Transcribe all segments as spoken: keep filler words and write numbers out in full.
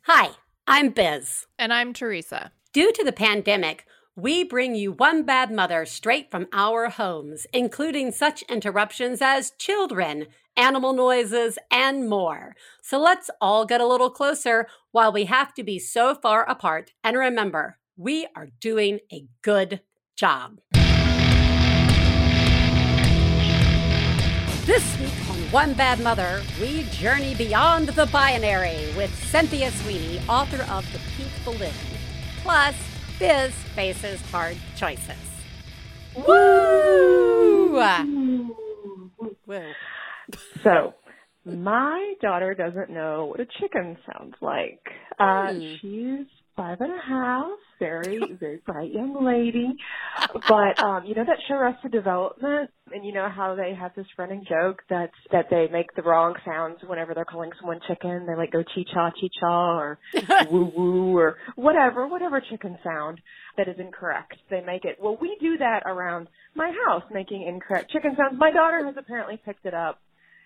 Hi, I'm Biz. And I'm Teresa. Due to the pandemic, we bring you One Bad Mother straight from our homes, including such interruptions as children, animal noises, and more. So let's all get a little closer while we have to be so far apart. And remember, we are doing a good job. This week on One Bad Mother, we journey beyond the binary with Cynthia Sweeney, author of The Pink Balloon. Plus, Biz faces hard choices. Woo! Woo. So, my daughter doesn't know what a chicken sounds like. Uh, mm. She's five and a half, very, very bright young lady. But, um, you know that show Arrested Development? And you know how they have this running joke that's, that they make the wrong sounds whenever they're calling someone chicken? They like go chee-chaw, chee-chaw, or woo-woo, or whatever, whatever chicken sound that is incorrect. They make it. Well, we do that around my house, making incorrect chicken sounds. My daughter has apparently picked it up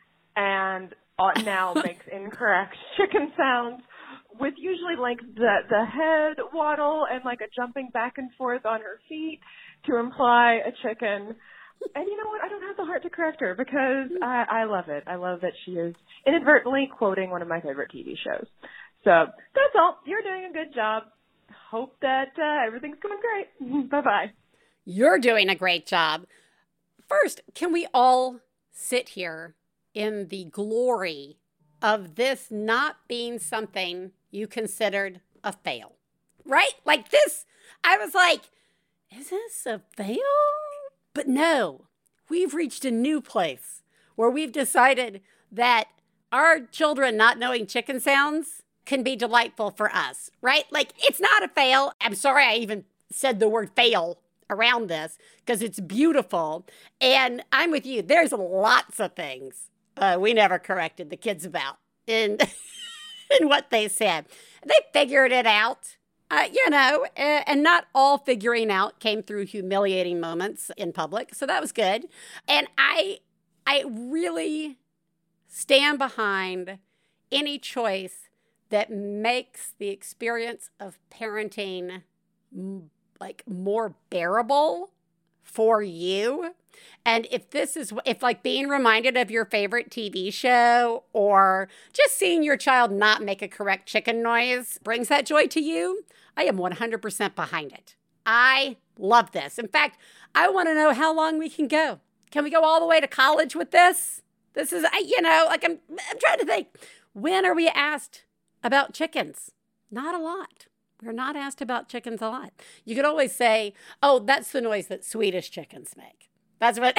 and now makes incorrect chicken sounds with usually like the, the head waddle and like a jumping back and forth on her feet to imply a chicken. And you know what? I don't have the heart to correct her because I, I love it. I love that she is inadvertently quoting one of my favorite T V shows. So that's all. You're doing a good job. Hope that uh, everything's going great. Bye-bye. You're doing a great job. First, can we all sit here in the glory of this not being something you considered a fail? Right? Like this, I was like, is this a fail? But no, we've reached a new place where we've decided that our children not knowing chicken sounds can be delightful for us, right? Like, it's not a fail. I'm sorry I even said the word fail around this because it's beautiful. And I'm with you. There's lots of things uh, we never corrected the kids about in, in what they said. They figured it out. Uh, you know, uh, and not all figuring out came through humiliating moments in public. So that was good. And I I really stand behind any choice that makes the experience of parenting m- like more bearable for you. And if this is, if like being reminded of your favorite T V show or just seeing your child not make a correct chicken noise brings that joy to you, I am one hundred percent behind it. I love this. In fact, I want to know how long we can go. Can we go all the way to college with this? This is, you know, like I'm, I'm trying to think, when are we asked about chickens? Not a lot. We're not asked about chickens a lot. You could always say, oh, that's the noise that Swedish chickens make. That's what,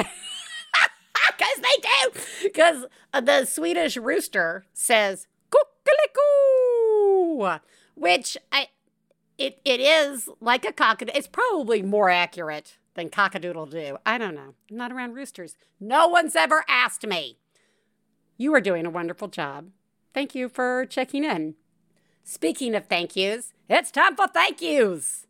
because they do. Because the Swedish rooster says, kuckeliku, which I, it it is like a cockadoodle. It's probably more accurate than cockadoodle-doo. I don't know. I'm not around roosters. No one's ever asked me. You are doing a wonderful job. Thank you for checking in. Speaking of thank yous, it's time for thank yous.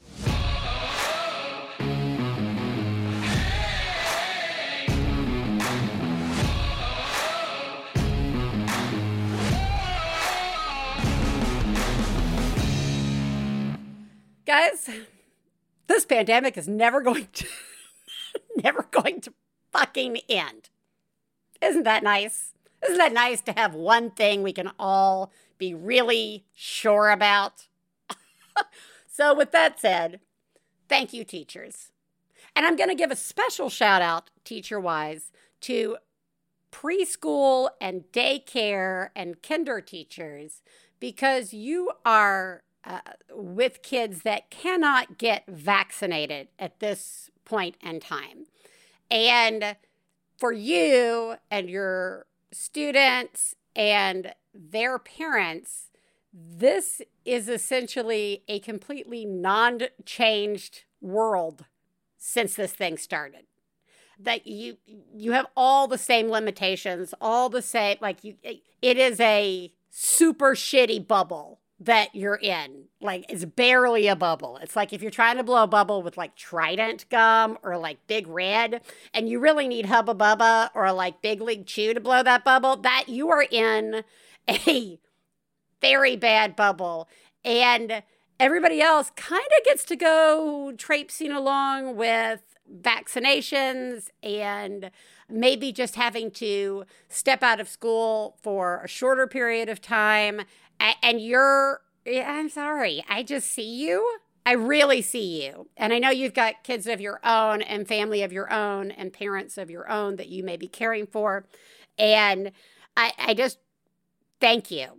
Guys, this pandemic is never going to, never going to fucking end. Isn't that nice? Isn't that nice to have one thing we can all be really sure about? So with that said, thank you, teachers. And I'm going to give a special shout out, teacher-wise, to preschool and daycare and kinder teachers because you are Uh, with kids that cannot get vaccinated at this point in time. And for you and your students and their parents, this is essentially a completely non-changed world since this thing started. That you you have all the same limitations, all the same, like you, it is a super shitty bubble that you're in. Like, it's barely a bubble. It's like if you're trying to blow a bubble with like Trident gum or like Big Red, and you really need Hubba Bubba or like Big League Chew to blow that bubble, that you are in a very bad bubble. And everybody else kind of gets to go traipsing along with vaccinations and maybe just having to step out of school for a shorter period of time. And you're, I'm sorry, I just see you. I really see you. And I know you've got kids of your own and family of your own and parents of your own that you may be caring for. And I, I just thank you.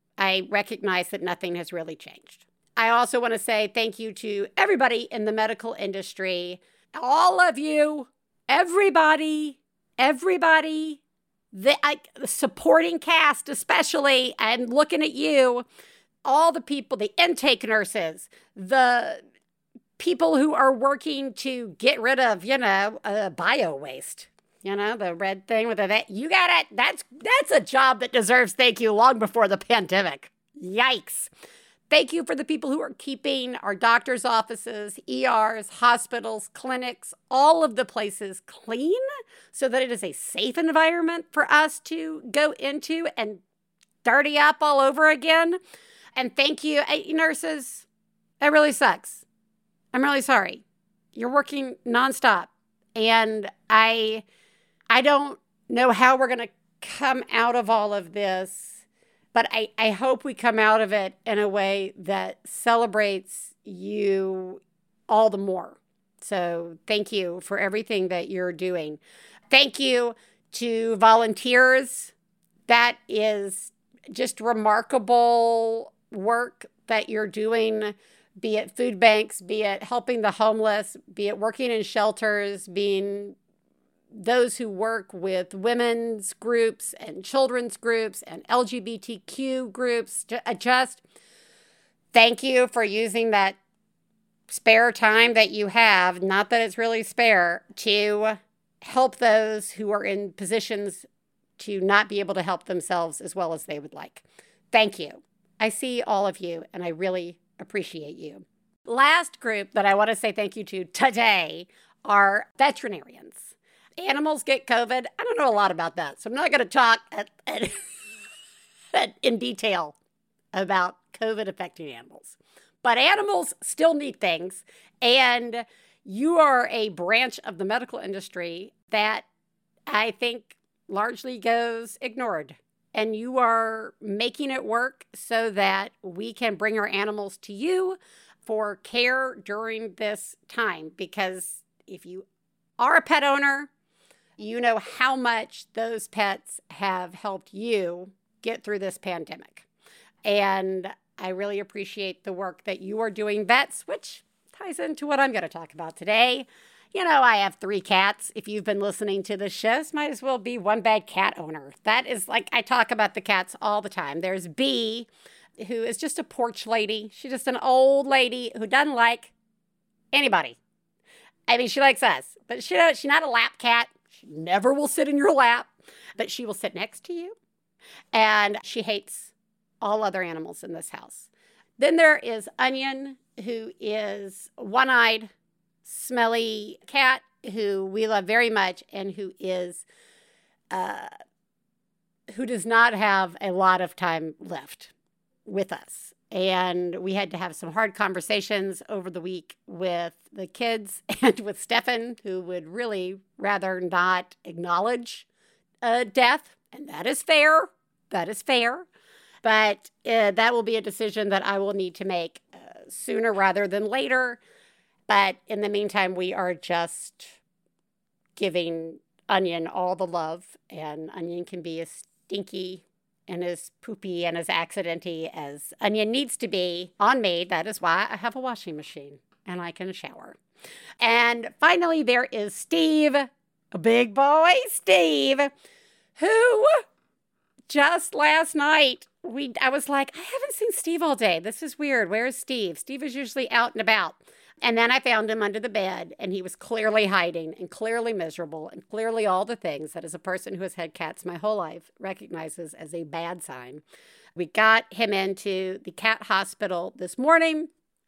I recognize that nothing has really changed. I also want to say thank you to everybody in the medical industry, all of you, everybody, everybody, the, I, the supporting cast especially. I'm looking at you. All the people, the intake nurses, the people who are working to get rid of, you know, uh, bio waste, you know, the red thing with the, that, you got it. That's, that's a job that deserves thank you long before the pandemic. Yikes. Thank you for the people who are keeping our doctors' offices, E Rs, hospitals, clinics, all of the places clean so that it is a safe environment for us to go into and dirty up all over again. And thank you, nurses. That really sucks. I'm really sorry. You're working nonstop. And I, I don't know how we're going to come out of all of this, but I, I hope we come out of it in a way that celebrates you all the more. So thank you for everything that you're doing. Thank you to volunteers. That is just remarkable work that you're doing, be it food banks, be it helping the homeless, be it working in shelters, being those who work with women's groups and children's groups and L G B T Q groups. Just thank you for using that spare time that you have, not that it's really spare, to help those who are in positions to not be able to help themselves as well as they would like. Thank you. I see all of you, and I really appreciate you. Last group that I want to say thank you to today are veterinarians. Animals get COVID. I don't know a lot about that, so I'm not going to talk at, at, at, in detail about COVID affecting animals. But animals still need things, and you are a branch of the medical industry that I think largely goes ignored. And you are making it work so that we can bring our animals to you for care during this time. Because if you are a pet owner, you know how much those pets have helped you get through this pandemic. And I really appreciate the work that you are doing, vets, which ties into what I'm going to talk about today. You know, I have three cats. If you've been listening to the shows, might as well be one bad cat owner. That is like, I talk about the cats all the time. There's Bee, who is just a porch lady. She's just an old lady who doesn't like anybody. I mean, she likes us, but she, she's not a lap cat. She never will sit in your lap, but she will sit next to you. And she hates all other animals in this house. Then there is Onion, who is one-eyed, smelly cat who we love very much and who is uh, who does not have a lot of time left with us. And we had to have some hard conversations over the week with the kids and with Stefan, who would really rather not acknowledge uh, death. And that is fair. That is fair. But uh, that will be a decision that I will need to make uh, sooner rather than later. But in the meantime, we are just giving Onion all the love. And Onion can be as stinky and as poopy and as accidenty as Onion needs to be on me. That is why I have a washing machine and I can shower. And finally, there is Steve, a big boy, Steve, who just last night, we I was like, I haven't seen Steve all day. This is weird. Where is Steve? Steve is usually out and about. And then I found him under the bed, and he was clearly hiding and clearly miserable and clearly all the things that as a person who has had cats my whole life recognizes as a bad sign. We got him into the cat hospital this morning,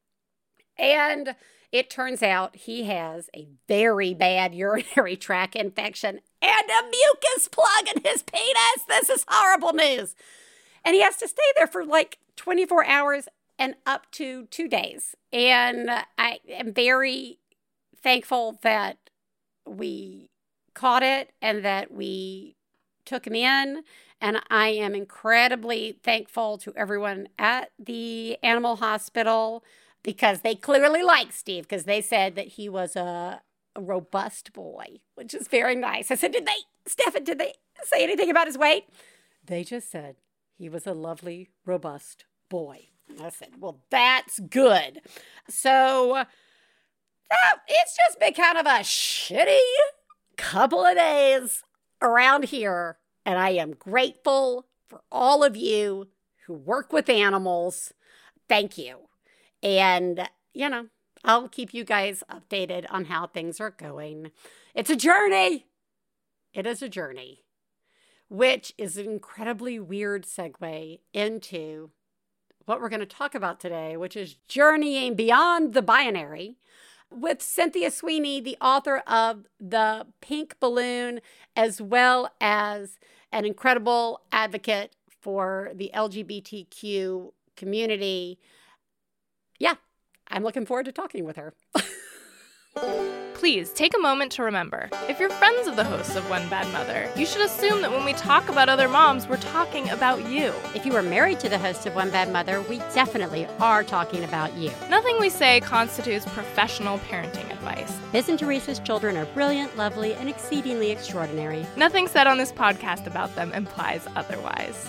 and it turns out he has a very bad urinary tract infection and a mucus plug in his penis. This is horrible news. And he has to stay there for like twenty-four hours and up to two days. And I am very thankful that we caught it and that we took him in. And I am incredibly thankful to everyone at the animal hospital because they clearly liked Steve because they said that he was a, a robust boy, which is very nice. I said, did they, Stefan, did they say anything about his weight? They just said he was a lovely, robust boy. And I said, well, that's good. So that, it's just been kind of a shitty couple of days around here. And I am grateful for all of you who work with animals. Thank you. And, you know, I'll keep you guys updated on how things are going. It's a journey. It is a journey, which is an incredibly weird segue into what we're going to talk about today, which is journeying beyond the binary with Cynthia Sweeney, the author of The Pink Balloon, as well as an incredible advocate for the L G B T Q community. Yeah, I'm looking forward to talking with her. Please take a moment to remember, if you're friends of the hosts of One Bad Mother, you should assume that when we talk about other moms, we're talking about you. If you are married to the hosts of One Bad Mother, we definitely are talking about you. Nothing we say constitutes professional parenting advice. Biz and Teresa's children are brilliant, lovely, and exceedingly extraordinary. Nothing said on this podcast about them implies otherwise.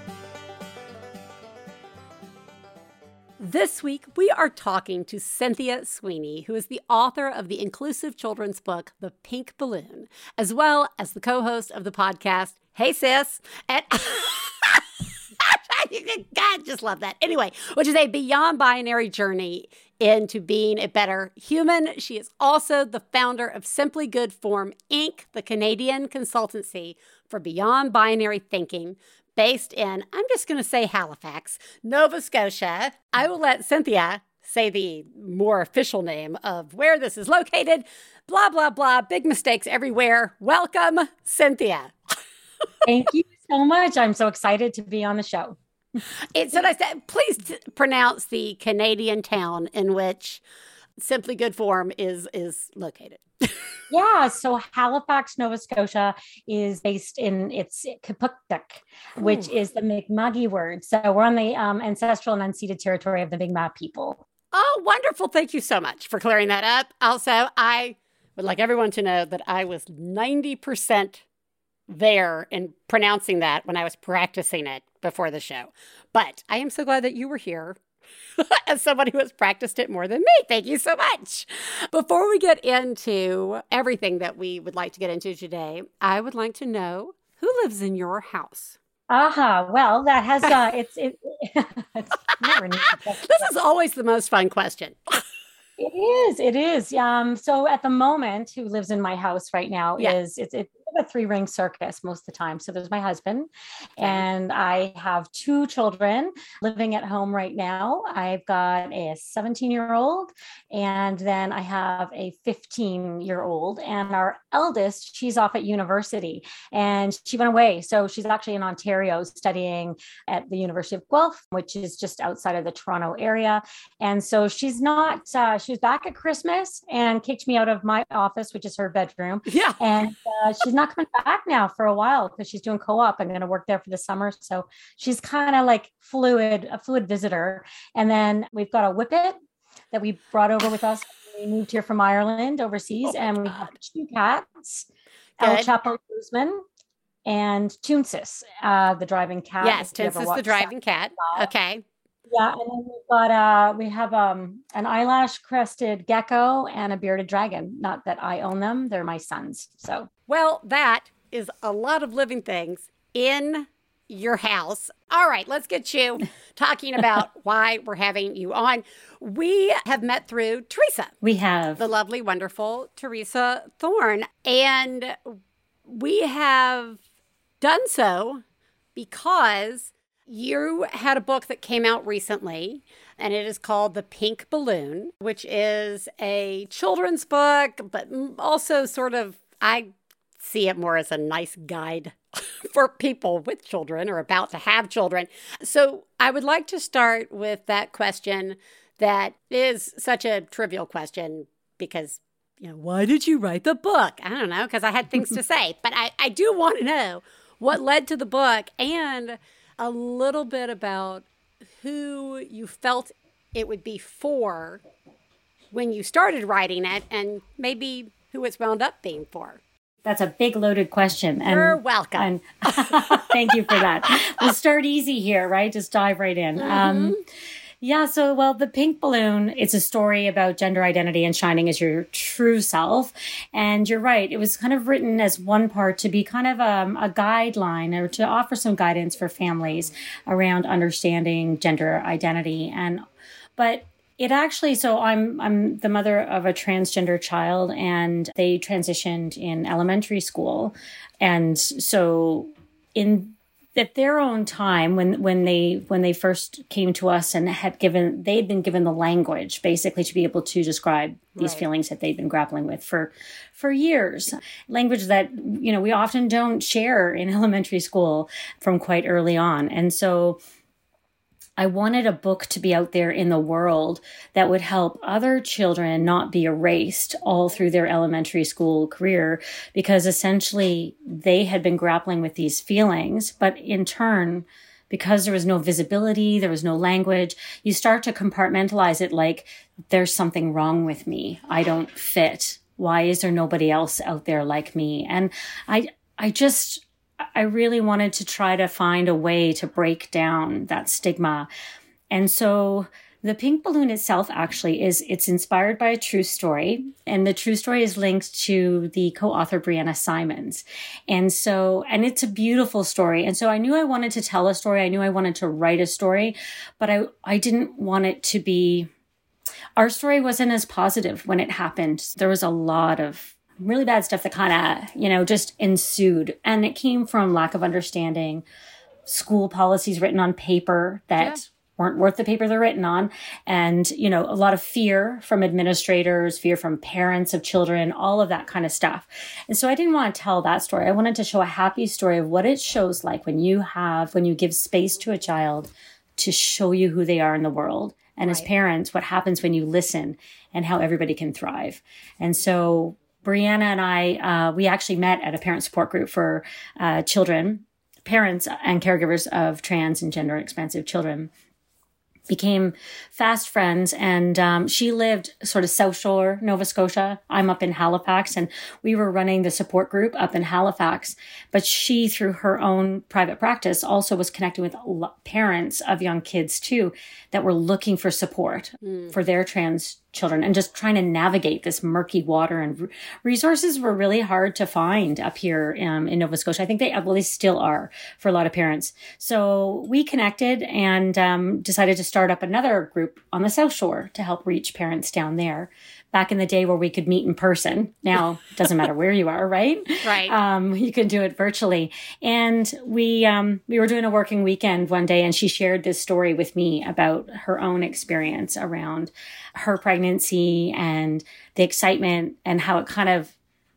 This week, we are talking to Cynthia Sweeney, who is the author of the inclusive children's book, The Pink Balloon, as well as the co-host of the podcast, Hey Sis, and God, just love that. Anyway, which is a beyond binary journey into being a better human. She is also the founder of Simply Good Form, Incorporated, the Canadian consultancy for beyond binary thinking, based in, I'm just going to say Halifax, Nova Scotia. I will let Cynthia say the more official name of where this is located. Blah, blah, blah. Big mistakes everywhere. Welcome, Cynthia. Thank you so much. I'm so excited to be on the show. It's what I said. Please t- pronounce the Canadian town in which Simply Good Form is, is located. Yeah, so Halifax, Nova Scotia is based in, it's Kipuktuk, which Ooh. is the Mi'kmaq word. So we're on the um, ancestral and unceded territory of the Mi'kmaq people. Oh, wonderful. Thank you so much for clearing that up. Also, I would like everyone to know that I was ninety percent there in pronouncing that when I was practicing it before the show. But I am so glad that you were here. As somebody who has practiced it more than me. Thank you so much. Before we get into everything that we would like to get into today, I would like to know who lives in your house. Aha, uh-huh. Well, that has, uh, it's, it, it's never an easy question. This is always the most fun question. It is, it is. Um, so at the moment, who lives in my house right now yeah. is, it's, it's a three ring circus most of the time. So there's my husband okay. and I have two children living at home right now. I've got a seventeen year old and then I have a fifteen year old, and our eldest, she's off at university and she went away. So she's actually in Ontario studying at the University of Guelph, which is just outside of the Toronto area. And so she's not, uh, she was back at Christmas and kicked me out of my office, which is her bedroom. Yeah. And uh, she's not coming back now for a while because she's doing co-op. I'm going to work there for the summer. So she's kind of like fluid, a fluid visitor. And then we've got a whippet that we brought over with us. We moved here from Ireland overseas, oh and we God. have two cats, Good. El Chapo Guzman and Toonsis, uh, the driving cat. Yes, Toonsis, the driving cat. Okay. Yeah, and then we've got uh we have um an eyelash crested gecko and a bearded dragon. Not that I own them; they're my son's. So well, that is a lot of living things in your house. All right, let's get you talking about why we're having you on. We have met through Teresa. We have the lovely, wonderful Teresa Thorne, and we have done so because you had a book that came out recently, and it is called The Pink Balloon, which is a children's book, but also sort of, I see it more as a nice guide for people with children or about to have children. So I would like to start with that question that is such a trivial question because, you know, why did you write the book? I don't know, because I had things to say. But I, I do want to know what led to the book and a little bit about who you felt it would be for when you started writing it and maybe who it's wound up being for. That's a big loaded question. And, You're welcome. And thank you for that. We'll start easy here, right? Just dive right in. Mm-hmm. Um, yeah, so, well, The Pink Balloon, it's a story about gender identity and shining as your true self. And you're right, it was kind of written as one part to be kind of um, a guideline or to offer some guidance for families around understanding gender identity. And, but It actually, so I'm I'm the mother of a transgender child, and they transitioned in elementary school. And so in at their own time, when when they when they first came to us and had given they'd been given the language basically to be able to describe these right. feelings that they'd been grappling with for for years. Language that, you know, we often don't share in elementary school from quite early on. And so I wanted a book to be out there in the world that would help other children not be erased all through their elementary school career, because essentially they had been grappling with these feelings. But in turn, because there was no visibility, there was no language, you start to compartmentalize it like there's something wrong with me. I don't fit. Why is there nobody else out there like me? And I, I just... I really wanted to try to find a way to break down that stigma. And so The Pink Balloon itself actually is, it's inspired by a true story. And the true story is linked to the co-author Brianna Simons. And so, and it's a beautiful story. And so I knew I wanted to tell a story. I knew I wanted to write a story, but I, I didn't want it to be, our story wasn't as positive when it happened. There was a lot of really bad stuff that kind of, you know, just ensued. And it came from lack of understanding, school policies written on paper that yeah. weren't worth the paper they're written on. And, you know, a lot of fear from administrators, fear from parents of children, all of that kind of stuff. And so I didn't want to tell that story. I wanted to show a happy story of what it shows like when you have, when you give space to a child to show you who they are in the world. And right. as parents, what happens when you listen and how everybody can thrive. And so Brianna and I, uh, we actually met at a parent support group for uh, children, parents and caregivers of trans and gender expansive children. Became fast friends, and um, she lived sort of South Shore, Nova Scotia. I'm up in Halifax, and we were running the support group up in Halifax. But she, through her own private practice, also was connecting with parents of young kids too that were looking for support mm. for their trans children and just trying to navigate this murky water. And resources were really hard to find up here um, in Nova Scotia. I think they, well, they still are for a lot of parents. So we connected and um, decided to start up another group on the South Shore to help reach parents down there. Back in the day where we could meet in person. Now, it doesn't matter where you are, right? Right. Um, you can do it virtually. And we um, we were doing a working weekend one day, and she shared this story with me about her own experience around her pregnancy and the excitement and how it kind of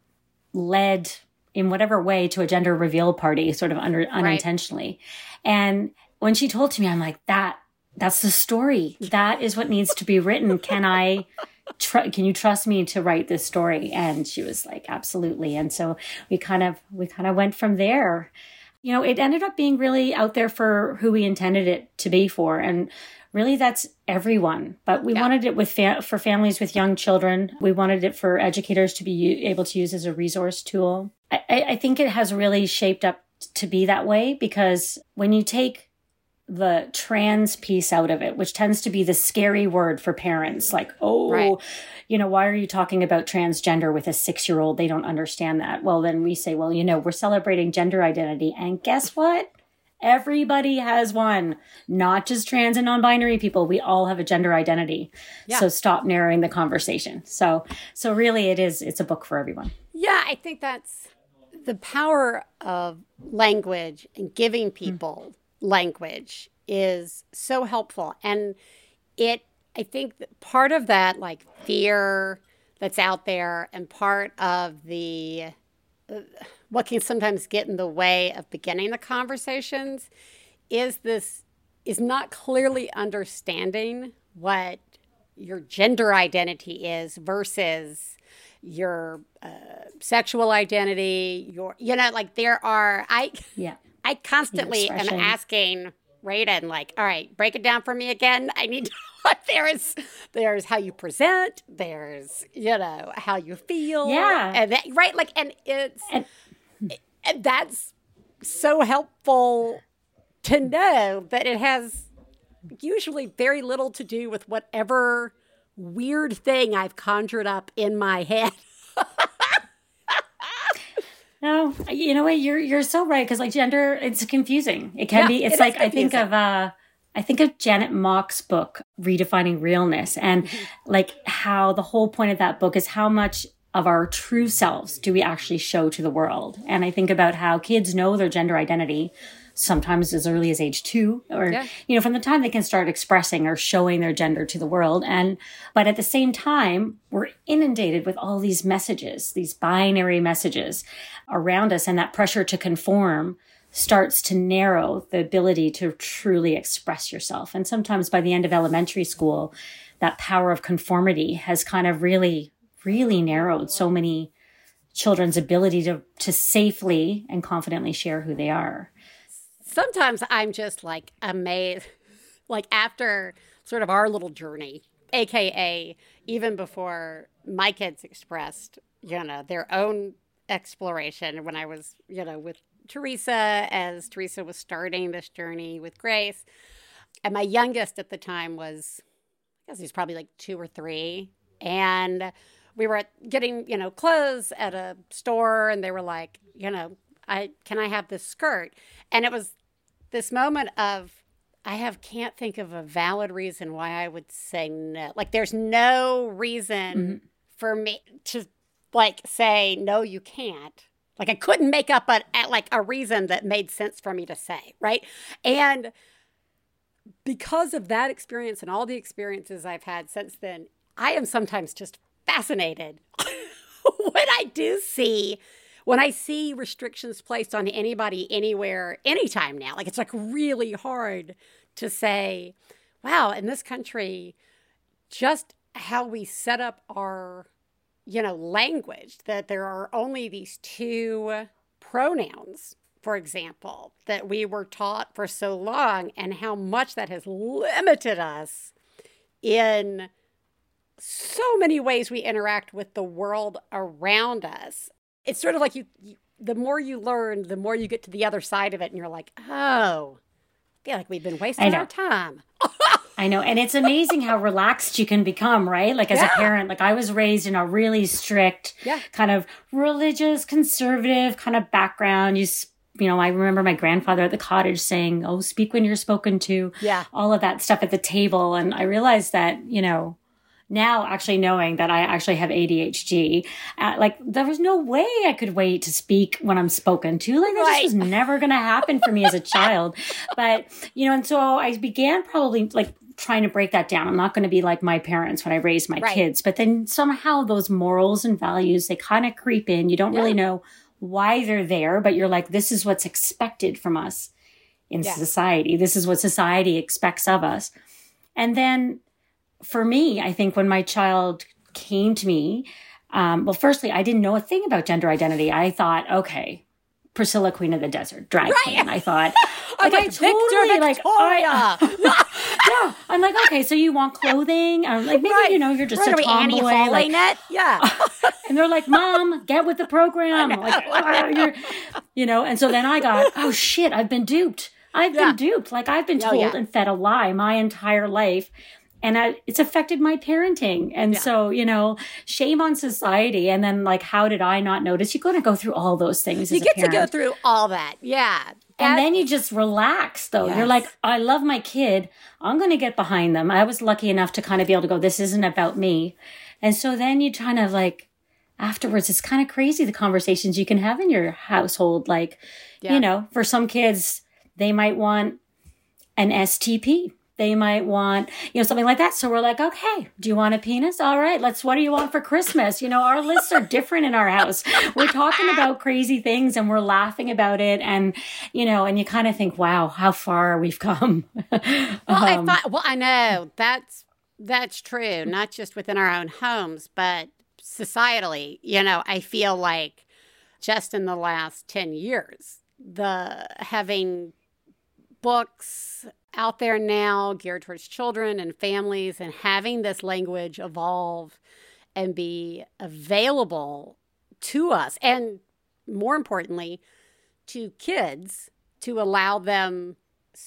led in whatever way to a gender reveal party, sort of under, unintentionally. Right. And when she told to me, I'm like, that that's the story. That is what needs to be written. Can I... Tr- can you trust me to write this story? And she was like, absolutely. And so we kind of, we kind of went from there. You know, it ended up being really out there for who we intended it to be for. And really that's everyone, but we yeah. wanted it with fa- for families with young children. We wanted it for educators to be u- able to use as a resource tool. I, I think it has really shaped up to be that way, because when you take the trans piece out of it, which tends to be the scary word for parents, like, oh, right. you know, why are you talking about transgender with a six-year-old? They don't understand that. Well, then we say, well, you know, we're celebrating gender identity. And guess what? Everybody has one, not just trans and non-binary people. We all have a gender identity. Yeah. So stop narrowing the conversation. So, so really it is, it's a book for everyone. Yeah, I think that's the power of language and giving people mm. language is so helpful. And it, I think that part of that, like fear that's out there, and part of the, uh, what can sometimes get in the way of beginning the conversations is this, is not clearly understanding what your gender identity is versus your uh, sexual identity, your, you know, like there are, I, yeah. I constantly am asking Raiden, like, all right, break it down for me again. I need to know what there is. There's how you present. There's, you know, how you feel. Yeah. And that, right. Like, and it's, and, and that's so helpful to know that it has usually very little to do with whatever weird thing I've conjured up in my head. No, you know what? You're you're so right, because like gender, it's confusing. It can yeah, be. It's it like I think of uh, I think of Janet Mock's book, Redefining Realness, and mm-hmm. like how the whole point of that book is how much of our true selves do we actually show to the world. And I think about how kids know their gender identity sometimes as early as age two, or, yeah. you know, from the time they can start expressing or showing their gender to the world. And, but at the same time, we're inundated with all these messages, these binary messages around us. And that pressure to conform starts to narrow the ability to truly express yourself. And sometimes by the end of elementary school, that power of conformity has kind of really, really narrowed so many children's ability to, to safely and confidently share who they are. Sometimes I'm just like amazed, like after sort of our little journey, A K A even before my kids expressed, you know, their own exploration when I was, you know, with Teresa, as Teresa was starting this journey with Grace. And my youngest at the time was, I guess he was probably like two or three. And we were getting, you know, clothes at a store, and they were like, you know, I can I have this skirt? And it was this moment of, I have can't think of a valid reason why I would say no. Like, there's no reason mm-hmm. for me to like say, no, you can't. Like, I couldn't make up a, like a reason that made sense for me to say, right? And because of that experience and all the experiences I've had since then, I am sometimes just fascinated when I do see When I see restrictions placed on anybody, anywhere, anytime now. Like, it's like really hard to say, wow, in this country, just how we set up our, you know, language, that there are only these two pronouns, for example, that we were taught for so long, and how much that has limited us in so many ways we interact with the world around us. It's sort of like you, you, the more you learn, the more you get to the other side of it. And you're like, oh, I feel like we've been wasting our time. I know. And it's amazing how relaxed you can become, right? Like as yeah. a parent, like I was raised in a really strict yeah. kind of religious, conservative kind of background. You, you know, I remember my grandfather at the cottage saying, oh, speak when you're spoken to. Yeah. All of that stuff at the table. And I realized that, you know, now actually knowing that I actually have A D H D, uh, like there was no way I could wait to speak when I'm spoken to. Like that right. just was never going to happen for me as a child. But, you know, and so I began probably like trying to break that down. I'm not going to be like my parents when I raised my right. kids, but then somehow those morals and values, they kind of creep in. You don't yeah. really know why they're there, but you're like, this is what's expected from us in yeah. society. This is what society expects of us. And then for me, I think when my child came to me, um, well, firstly, I didn't know a thing about gender identity. I thought, okay, Priscilla, Queen of the Desert, drag right. queen. I thought, like, like I totally like, I, yeah. I'm like, okay, so you want clothing? I'm like, maybe right. you know, you're just right. a tomboy. Like, it? Yeah. And they're like, Mom, get with the program. Like, oh, you're, you know. And so then I got, oh shit, I've been duped. I've yeah. been duped. Like I've been told oh, yeah. and fed a lie my entire life. And I, it's affected my parenting. And yeah. so, you know, shame on society. And then like, how did I not notice? You're going to go through all those things you as a get parent. to go through all that. Yeah. And then you just relax though. Yes. You're like, I love my kid. I'm going to get behind them. I was lucky enough to kind of be able to go, this isn't about me. And so then you kind of like, afterwards, it's kind of crazy the conversations you can have in your household. Like, yeah. you know, for some kids, they might want an S T P. they might want, you know, something like that. So we're like, okay, do you want a penis? All right, let's, what do you want for Christmas? You know, our lists are different in our house. We're talking about crazy things and we're laughing about it. And, you know, and you kind of think, wow, how far we've come. well, um, I thought, well, I know that's, that's true. Not just within our own homes, but societally. You know, I feel like just in the last ten years, the having books out there now geared towards children and families and having this language evolve and be available to us and more importantly to kids to allow them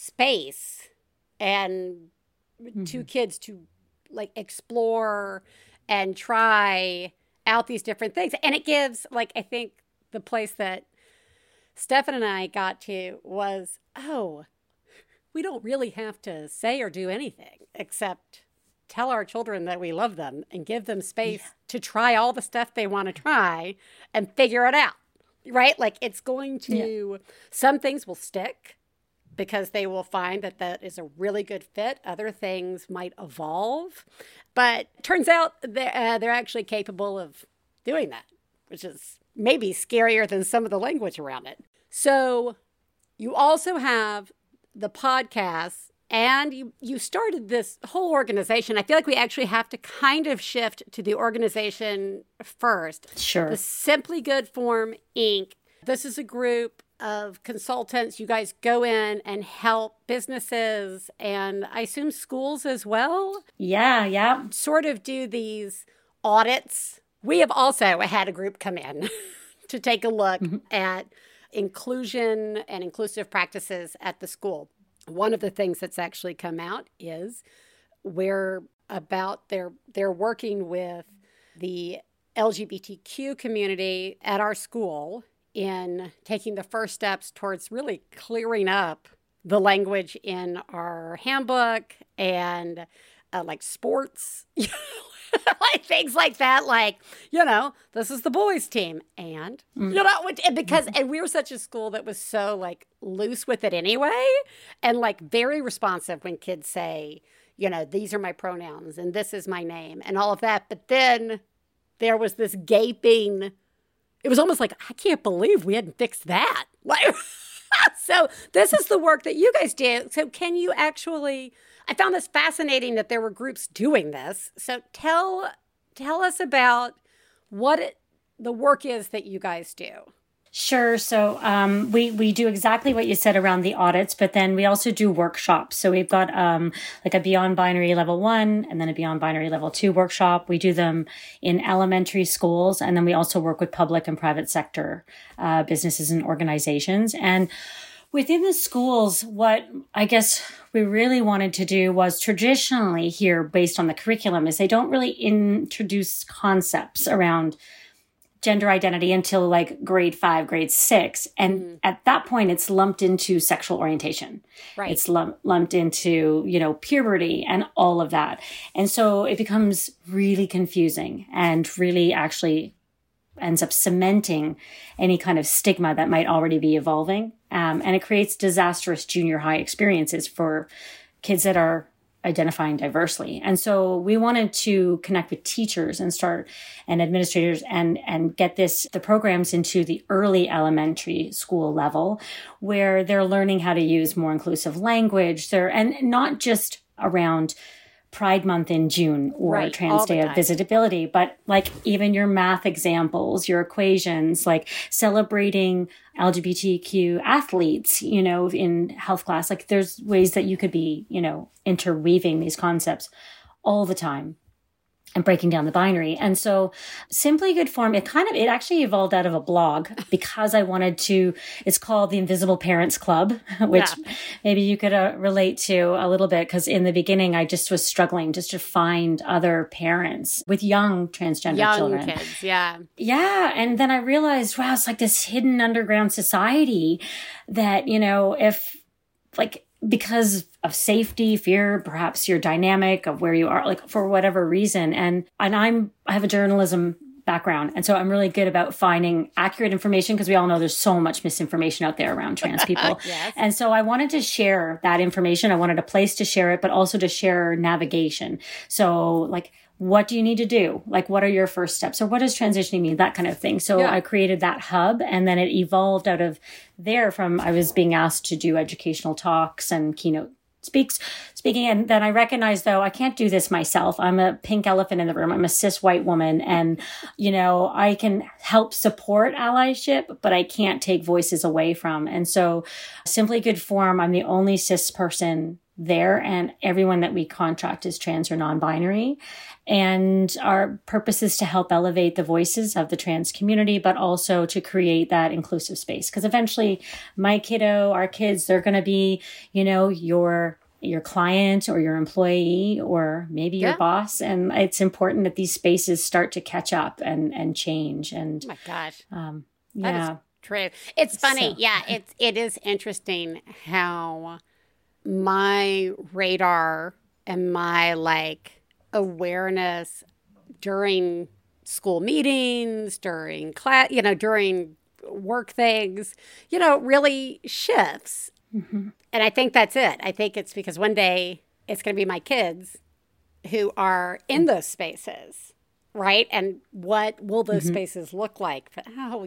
space and mm-hmm. to kids to like explore and try out these different things. And it gives, like, I think the place that Stefan and I got to was, oh, we don't really have to say or do anything except tell our children that we love them and give them space yeah. to try all the stuff they want to try and figure it out, right? Like it's going to, yeah. some things will stick because they will find that that is a really good fit. Other things might evolve, but turns out they're, uh, they're actually capable of doing that, which is maybe scarier than some of the language around it. So you also have the podcast, and you, you started this whole organization. I feel like we actually have to kind of shift to the organization first. Sure. The Simply Good Form, Incorporated. This is a group of consultants. You guys go in and help businesses and I assume schools as well. Yeah, yeah. Sort of do these audits. We have also had a group come in to take a look mm-hmm. at inclusion and inclusive practices at the school. One of the things that's actually come out is we're about they're they're working with the L G B T Q community at our school in taking the first steps towards really clearing up the language in our handbook and uh, like sports, like things like that. Like, you know, this is the boys team. And, mm. you know, because, and we were such a school that was so like loose with it anyway. And like very responsive when kids say, you know, these are my pronouns and this is my name and all of that. But then there was this gaping, it was almost like, I can't believe we hadn't fixed that. Like, so this is the work that you guys do. So can you actually, I found this fascinating that there were groups doing this. So tell tell us about what it, the work is that you guys do. Sure. So um, we, we do exactly what you said around the audits, but then we also do workshops. So we've got um, like a Beyond Binary Level one and then a Beyond Binary Level two workshop. We do them in elementary schools, and then we also work with public and private sector uh, businesses and organizations. And within the schools, what I guess we really wanted to do was traditionally here, based on the curriculum, is they don't really introduce concepts around gender identity until like grade five, grade six. And mm. at that point, it's lumped into sexual orientation. Right. It's lump, lumped into, you know, puberty and all of that. And so it becomes really confusing and really actually ends up cementing any kind of stigma that might already be evolving. Um, and it creates disastrous junior high experiences for kids that are identifying diversely. And so we wanted to connect with teachers and start and administrators and, and get this, the programs into the early elementary school level where they're learning how to use more inclusive language. They're, and not just around Pride Month in June or right, Trans Day of Visibility, but like even your math examples, your equations, like celebrating L G B T Q athletes, you know, in health class. Like there's ways that you could be, you know, interweaving these concepts all the time and breaking down the binary. And so Simply Good Form, it kind of, it actually evolved out of a blog because I wanted to, it's called the Invisible Parents Club, which yeah. maybe you could uh, relate to a little bit. Cause in the beginning, I just was struggling just to find other parents with young transgender young children. Young kids, yeah. Yeah. And then I realized, wow, it's like this hidden underground society that, you know, if like, because of safety, fear, perhaps your dynamic of where you are, like for whatever reason. And, and I'm, I have a journalism background. And so I'm really good about finding accurate information because we all know there's so much misinformation out there around trans people. Yes. And so I wanted to share that information. I wanted a place to share it, but also to share navigation. So like, what do you need to do? Like, what are your first steps? Or what does transitioning mean? That kind of thing. So yeah. I created that hub, and then it evolved out of there from, I was being asked to do educational talks and keynote speaks speaking. And then I recognized, though, I can't do this myself. I'm a pink elephant in the room. I'm a cis white woman. And, you know, I can help support allyship, but I can't take voices away from. And so Simply Good Form, I'm the only cis person there, and everyone that we contract is trans or non-binary. And our purpose is to help elevate the voices of the trans community, but also to create that inclusive space. Because eventually my kiddo, our kids, they're going to be, you know, your your client or your employee or maybe your yeah. boss. And it's important that these spaces start to catch up and, and change. And oh my gosh. Um, that yeah. is true. It's funny. So. Yeah, it's, it is interesting how my radar and my like awareness during school meetings, during class, you know, during work things, you know, really shifts. Mm-hmm. And I think that's it. I think it's because one day it's going to be my kids who are in those spaces, right? And what will those mm-hmm. spaces look like? But, oh,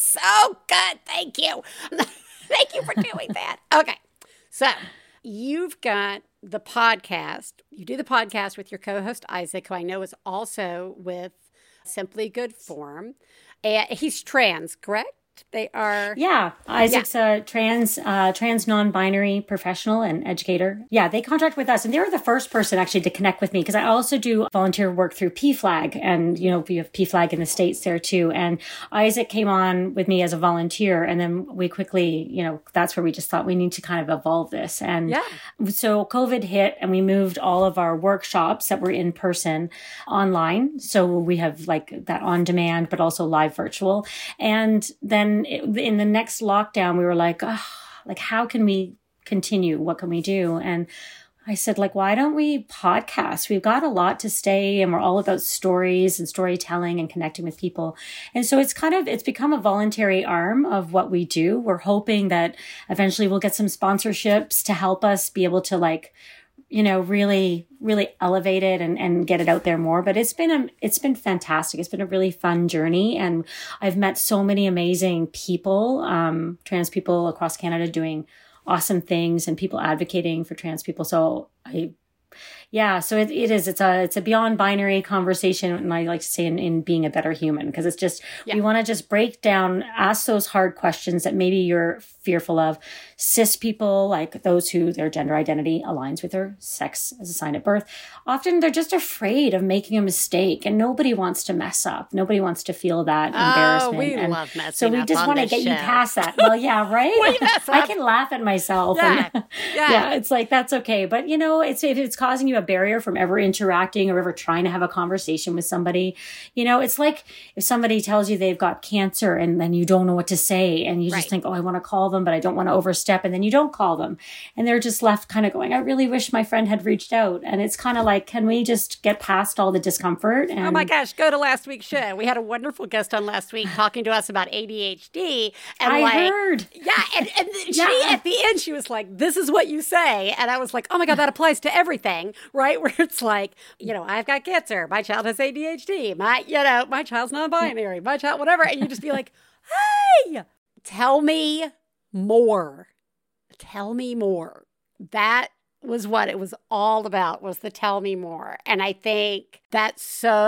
so good. Thank you. Thank you for doing that. Okay. So you've got the podcast. You do the podcast with your co-host, Isaac, who I know is also with Simply Good Form. Uh, he's trans, correct? They are. Yeah. Isaac's yeah. a trans, uh, trans non-binary professional and educator. Yeah. They contract with us, and they were the first person actually to connect with me, because I also do volunteer work through P FLAG, and, you know, we have P FLAG in the States there too. And Isaac came on with me as a volunteer, and then we quickly, you know, that's where we just thought we need to kind of evolve this. And yeah. so COVID hit, and we moved all of our workshops that were in person online. So we have like that on demand, but also live virtual. And then in the next lockdown, we were like, oh, like, how can we continue? What can we do? And I said, like, why don't we podcast? We've got a lot to say, and we're all about stories and storytelling and connecting with people. And so it's kind of, it's become a voluntary arm of what we do. We're hoping that eventually we'll get some sponsorships to help us be able to, like, you know, really, really elevate it and, and get it out there more. But it's been, a, it's been fantastic. It's been a really fun journey. And I've met so many amazing people, um, trans people across Canada doing awesome things, and people advocating for trans people. So I, yeah, so it, it is, it's a, it's a beyond binary conversation. And I like to say in, in being a better human, because it's just, yeah. we want to just break down, ask those hard questions that maybe you're fearful of. Cis people, like those who their gender identity aligns with their sex as assigned at birth, often they're just afraid of making a mistake, and nobody wants to mess up. Nobody wants to feel that oh, embarrassment. we and love messing so we up just on want to this get show. you past that. Well, yeah, right? I can laugh at myself. Yeah. And, yeah. yeah, it's like, that's okay. But, you know, it's if it's causing you a barrier from ever interacting or ever trying to have a conversation with somebody, you know, it's like if somebody tells you they've got cancer and then you don't know what to say, and you just right. think, oh, I want to call them, but I don't want to overstep. And then you don't call them, and they're just left kind of going, I really wish my friend had reached out. And it's kind of like, can we just get past all the discomfort? And oh my gosh, go to last week's show. We had a wonderful guest on last week talking to us about A D H D. And I like, heard. Yeah. And, and she, yeah. at the end, she was like, this is what you say. And I was like, oh my God, that applies to everything, right? Where it's like, you know, I've got cancer. My child has A D H D. My, you know, my child's non-binary. My child, whatever. And you just be like, hey, tell me more. Tell me more. That was what it was all about, was the tell me more. And I think that's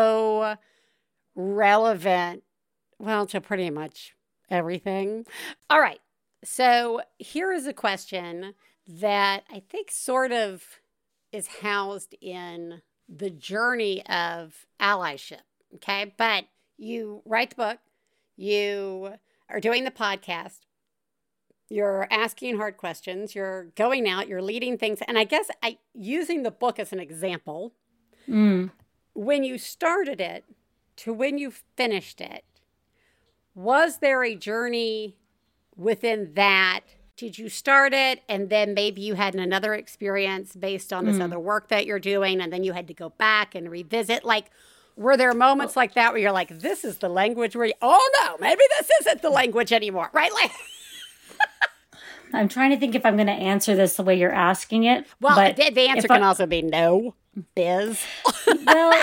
so relevant, well, to pretty much everything. All right. So here is a question that I think sort of is housed in the journey of allyship. Okay. But you write the book, you are doing the podcast, you're asking hard questions, you're going out, you're leading things. And I guess I using the book as an example, mm. when you started it to when you finished it, was there a journey within that? Did you start it and then maybe you had another experience based on this mm. other work that you're doing, and then you had to go back and revisit? Like, Were there moments like that where you're like, this is the language where you, oh no, maybe this isn't the language anymore, right? Like, I'm trying to think if I'm going to answer this the way you're asking it. Well, but the, the answer can I, also be no, Biz. Well,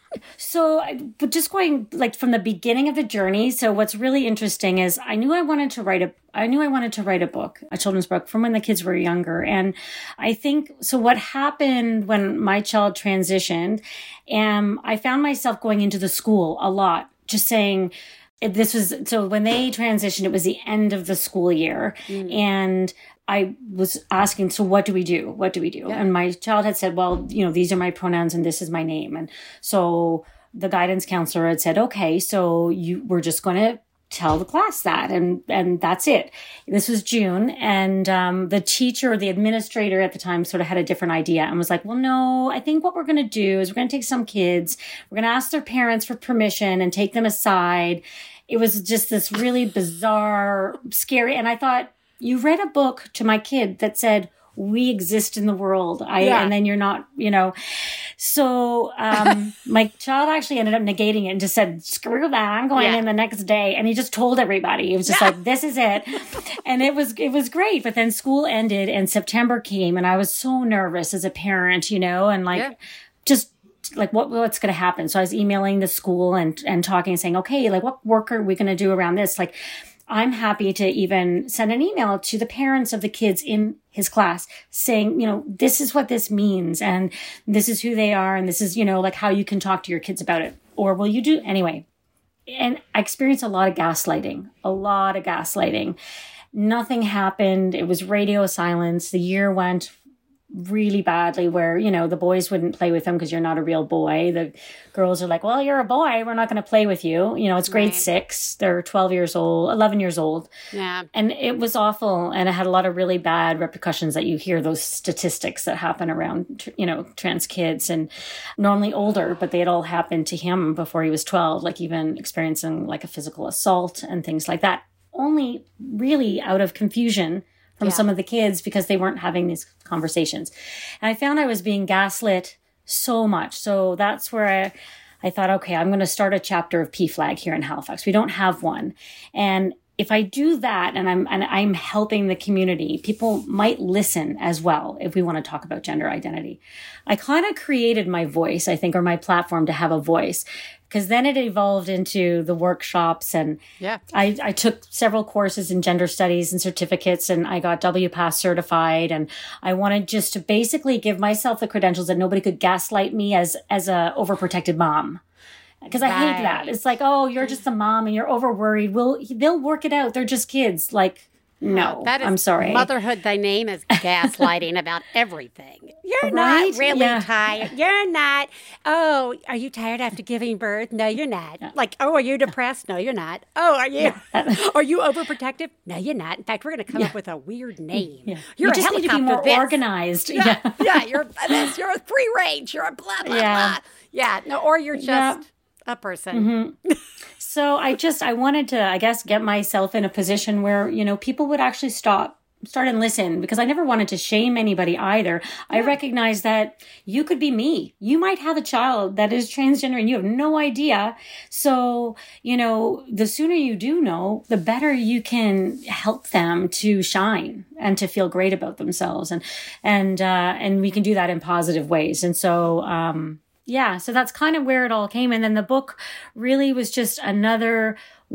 so but just going like from the beginning of the journey. So what's really interesting is I knew I wanted to write a, I knew I wanted to write a book, a children's book from when the kids were younger. And I think, so what happened when my child transitioned, um, I found myself going into the school a lot, just saying, this was, so when they transitioned, it was the end of the school year. Mm. And I was asking, so what do we do? What do we do? Yeah. And my child had said, well, you know, these are my pronouns and this is my name. And so the guidance counselor had said, okay, so you, we're just going to tell the class that. And, and that's it. This was June. And, um, the teacher or the administrator at the time sort of had a different idea and was like, well, no, I think what we're going to do is we're going to take some kids, we're going to ask their parents for permission and take them aside. It was just this really bizarre, scary. And I thought, you read a book to my kid that said, we exist in the world. I, yeah. And then you're not, you know. So um, my child actually ended up negating it and just said, screw that, I'm going yeah. in the next day. And he just told everybody. He was just yeah. like, this is it. And it was, it was great. But then school ended and September came and I was so nervous as a parent, you know, and like yeah. just like what what's going to happen. So I was emailing the school and, and talking and saying, okay, like what work are we going to do around this? Like, I'm happy to even send an email to the parents of the kids in his class saying, you know, this is what this means and this is who they are and this is, you know, like how you can talk to your kids about it. Or will you do anyway? And I experienced a lot of gaslighting, a lot of gaslighting. Nothing happened. It was radio silence. The year went really badly where, you know, the boys wouldn't play with him because you're not a real boy. The girls are like, well, you're a boy. We're not going to play with you. You know, it's grade right. six. They're twelve years old, eleven years old. Yeah. And it was awful. And it had a lot of really bad repercussions that you hear those statistics that happen around, you know, trans kids and normally older, but they had all happened to him before he was twelve, like even experiencing like a physical assault and things like that. Only really out of confusion from yeah. some of the kids because they weren't having these conversations. And I found I was being gaslit so much. So that's where I, I thought, okay, I'm going to start a chapter of P FLAG here in Halifax. We don't have one. And if I do that and I'm, and I'm helping the community, people might listen as well if we want to talk about gender identity. I kind of created my voice, I think, or my platform to have a voice. Because then it evolved into the workshops and yeah. I, I took several courses in gender studies and certificates and I got W PASS certified. And I wanted just to basically give myself the credentials that nobody could gaslight me as, as a overprotected mom. Because right. I hate that. It's like, oh, you're just a mom and you're over worried. Well, they'll work it out. They're just kids. Like, no, that is, I'm sorry. Motherhood, thy name is gaslighting about everything. You're right? not really yeah. tired. You're not. Oh, are you tired after giving birth? No, you're not. Yeah. Like, oh, are you depressed? No, you're not. Oh, are you? Yeah. Are you overprotective? No, you're not. In fact, we're going to come yeah. up with a weird name. Yeah. You're you a just need to be more this. organized. Yeah, yeah. yeah you're this. You're a free range. You're a blah blah yeah. blah. Yeah. No, or you're just yeah. a person. Mm-hmm. So I just, I wanted to, I guess, get myself in a position where, you know, people would actually stop, start and listen because I never wanted to shame anybody either. Yeah. I recognize that you could be me. You might have a child that is transgender and you have no idea. So, you know, the sooner you do know, the better you can help them to shine and to feel great about themselves. And, and, uh, and we can do that in positive ways. And so, um, yeah, so that's kind of where it all came. And then the book really was just another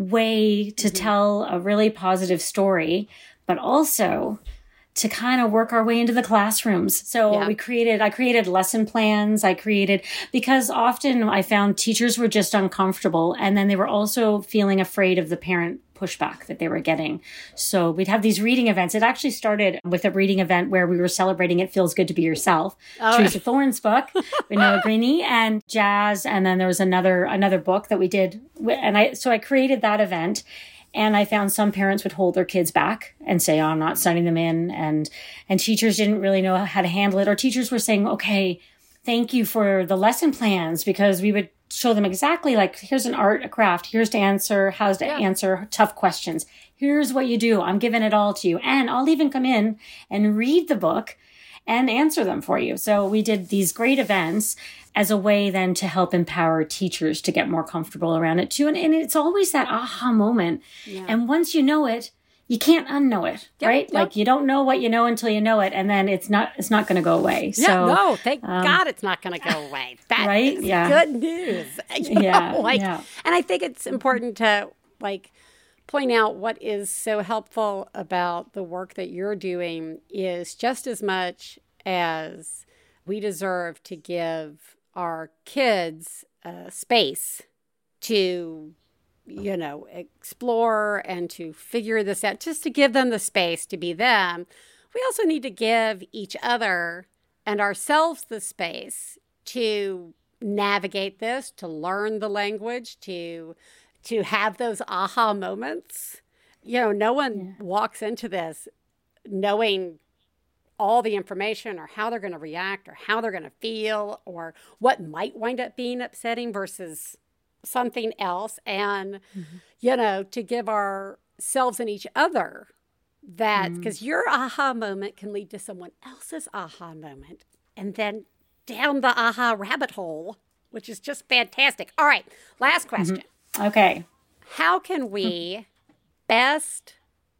way to mm-hmm. tell a really positive story, but also to kind of work our way into the classrooms. So yeah. we created, I created lesson plans. I created, because often I found teachers were just uncomfortable. And then they were also feeling afraid of the parent pushback that they were getting. So we'd have these reading events. It actually started with a reading event where we were celebrating It Feels Good to Be Yourself, oh. Teresa Thorne's book with Noah Greeny and jazz. And then there was another, another book that we did. And I, so I created that event. And I found some parents would hold their kids back and say, oh, I'm not sending them in. And, and teachers didn't really know how to handle it. Or teachers were saying, okay, thank you for the lesson plans, because we would show them exactly like, here's an art, a craft, here's to answer, how's to yeah. answer tough questions. Here's what you do. I'm giving it all to you. And I'll even come in and read the book and answer them for you. So we did these great events as a way then to help empower teachers to get more comfortable around it too. And, and it's always that aha moment. Yeah. And once you know it, you can't unknow it, yep, right? Yep. Like you don't know what you know until you know it, and then it's not it's not going to go away. Yeah, so, no, thank um, God it's not going to go away. That right? is yeah. good news. You yeah, know, like, yeah. And I think it's important to like point out what is so helpful about the work that you're doing is just as much as we deserve to give our kids uh, space to, you know, explore and to figure this out, just to give them the space to be them. We also need to give each other and ourselves the space to navigate this, to learn the language, to to have those aha moments. You know, no one yeah. walks into this knowing all the information or how they're going to react or how they're going to feel or what might wind up being upsetting versus something else. And, mm-hmm. you know, to give ourselves and each other that, because mm-hmm. your aha moment can lead to someone else's aha moment. And then down the aha rabbit hole, which is just fantastic. All right, last question. Mm-hmm. Okay. How can we best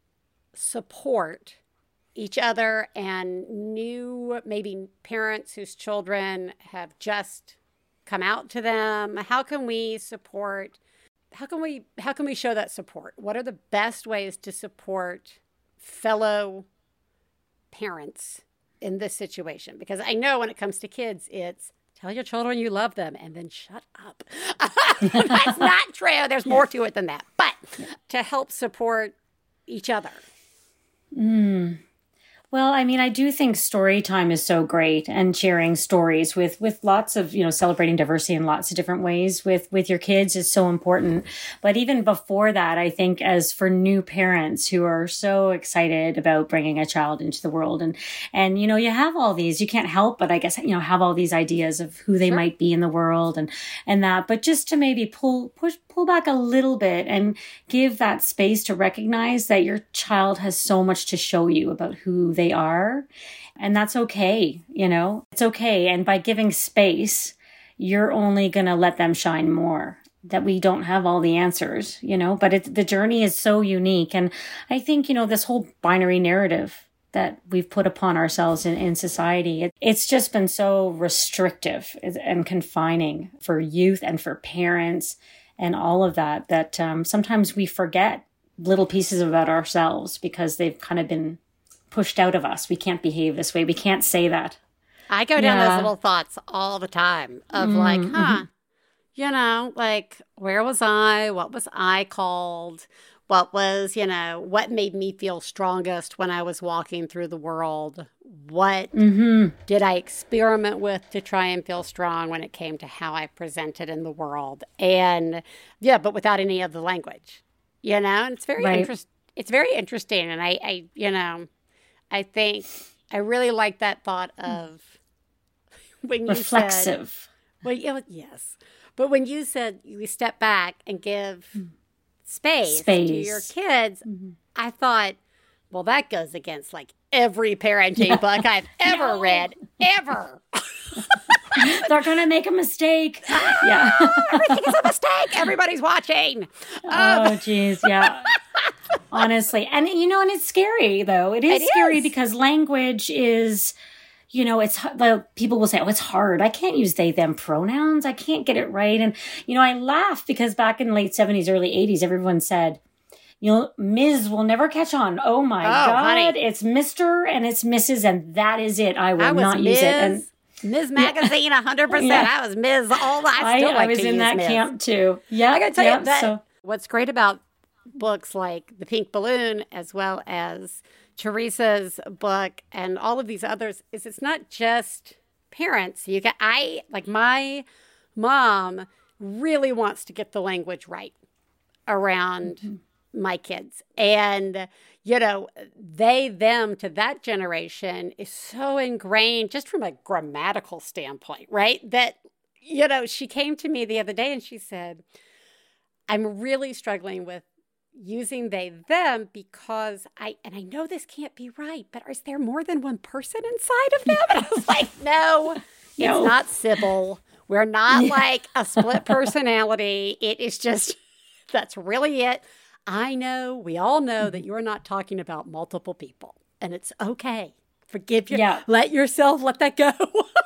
support each other and new, maybe parents whose children have just come out to them? How can we support, how can we, how can we show that support? What are the best ways to support fellow parents in this situation? Because I know when it comes to kids, it's tell your children you love them and then shut up. That's not true. There's more to it than that. But to help support each other. Mm. Well, I mean, I do think story time is so great, and sharing stories with, with lots of, you know, celebrating diversity in lots of different ways with, with your kids is so important. But even before that, I think as for new parents who are so excited about bringing a child into the world and, and, you know, you have all these, you can't help but I guess, you know, have all these ideas of who they sure. might be in the world and, and that, but just to maybe pull, push, pull back a little bit and give that space to recognize that your child has so much to show you about who they are. And that's okay. You know, it's okay. And by giving space, you're only going to let them shine more. That we don't have all the answers, you know, but it, the journey is so unique. And I think, you know, this whole binary narrative that we've put upon ourselves in, in society, it, it's just been so restrictive and confining for youth and for parents and all of that, that um, sometimes we forget little pieces about ourselves because they've kind of been pushed out of us. We can't behave this way. We can't say that. I go down yeah. those little thoughts all the time of mm-hmm. like, huh, you know, like, where was I? What was I called? What was, you know, what made me feel strongest when I was walking through the world? What mm-hmm. did I experiment with to try and feel strong when it came to how I presented in the world? And yeah, but without any of the language, you know, and it's very right. interesting. It's very interesting. And I, I, you know, I think I really like that thought of when you reflexive. Said, well, yeah, yes. But when you said you step back and give space, space. to your kids, mm-hmm. I thought, well, that goes against like every parenting yeah. book I've ever no. read, ever. They're going to make a mistake. Yeah. Everything is a mistake. Everybody's watching. Um, oh, geez. Yeah. Honestly. And, you know, and it's scary, though. It is it scary is. because language is, you know, it's, the people will say, oh, it's hard. I can't use they, them pronouns. I can't get it right. And, you know, I laugh because back in the late seventies, early eighties, everyone said, you know, Miz will never catch on. Oh, my oh, God. Honey. It's Mister and it's Missus and that is it. I will I not Miz, use it. And Miz Magazine, one hundred percent. Yeah. I was Miz all the I still I, like I was to in use that Miz. camp, too. Yeah. I got to tell yeah, you that so. What's great about books like The Pink Balloon, as well as Teresa's book and all of these others, is it's not just parents. You get, I, like my mom really wants to get the language right around mm-hmm. my kids. And, you know, they, them to that generation is so ingrained just from a grammatical standpoint, right? That, you know, she came to me the other day and she said, I'm really struggling with, using they, them because I, and I know this can't be right, but is there more than one person inside of them? And I was like, no, it's no. not Sybil. We're not like a split personality. It is just, that's really it. I know, we all know that you're not talking about multiple people, and it's okay. Forgive you. Yeah. Let yourself, let that go.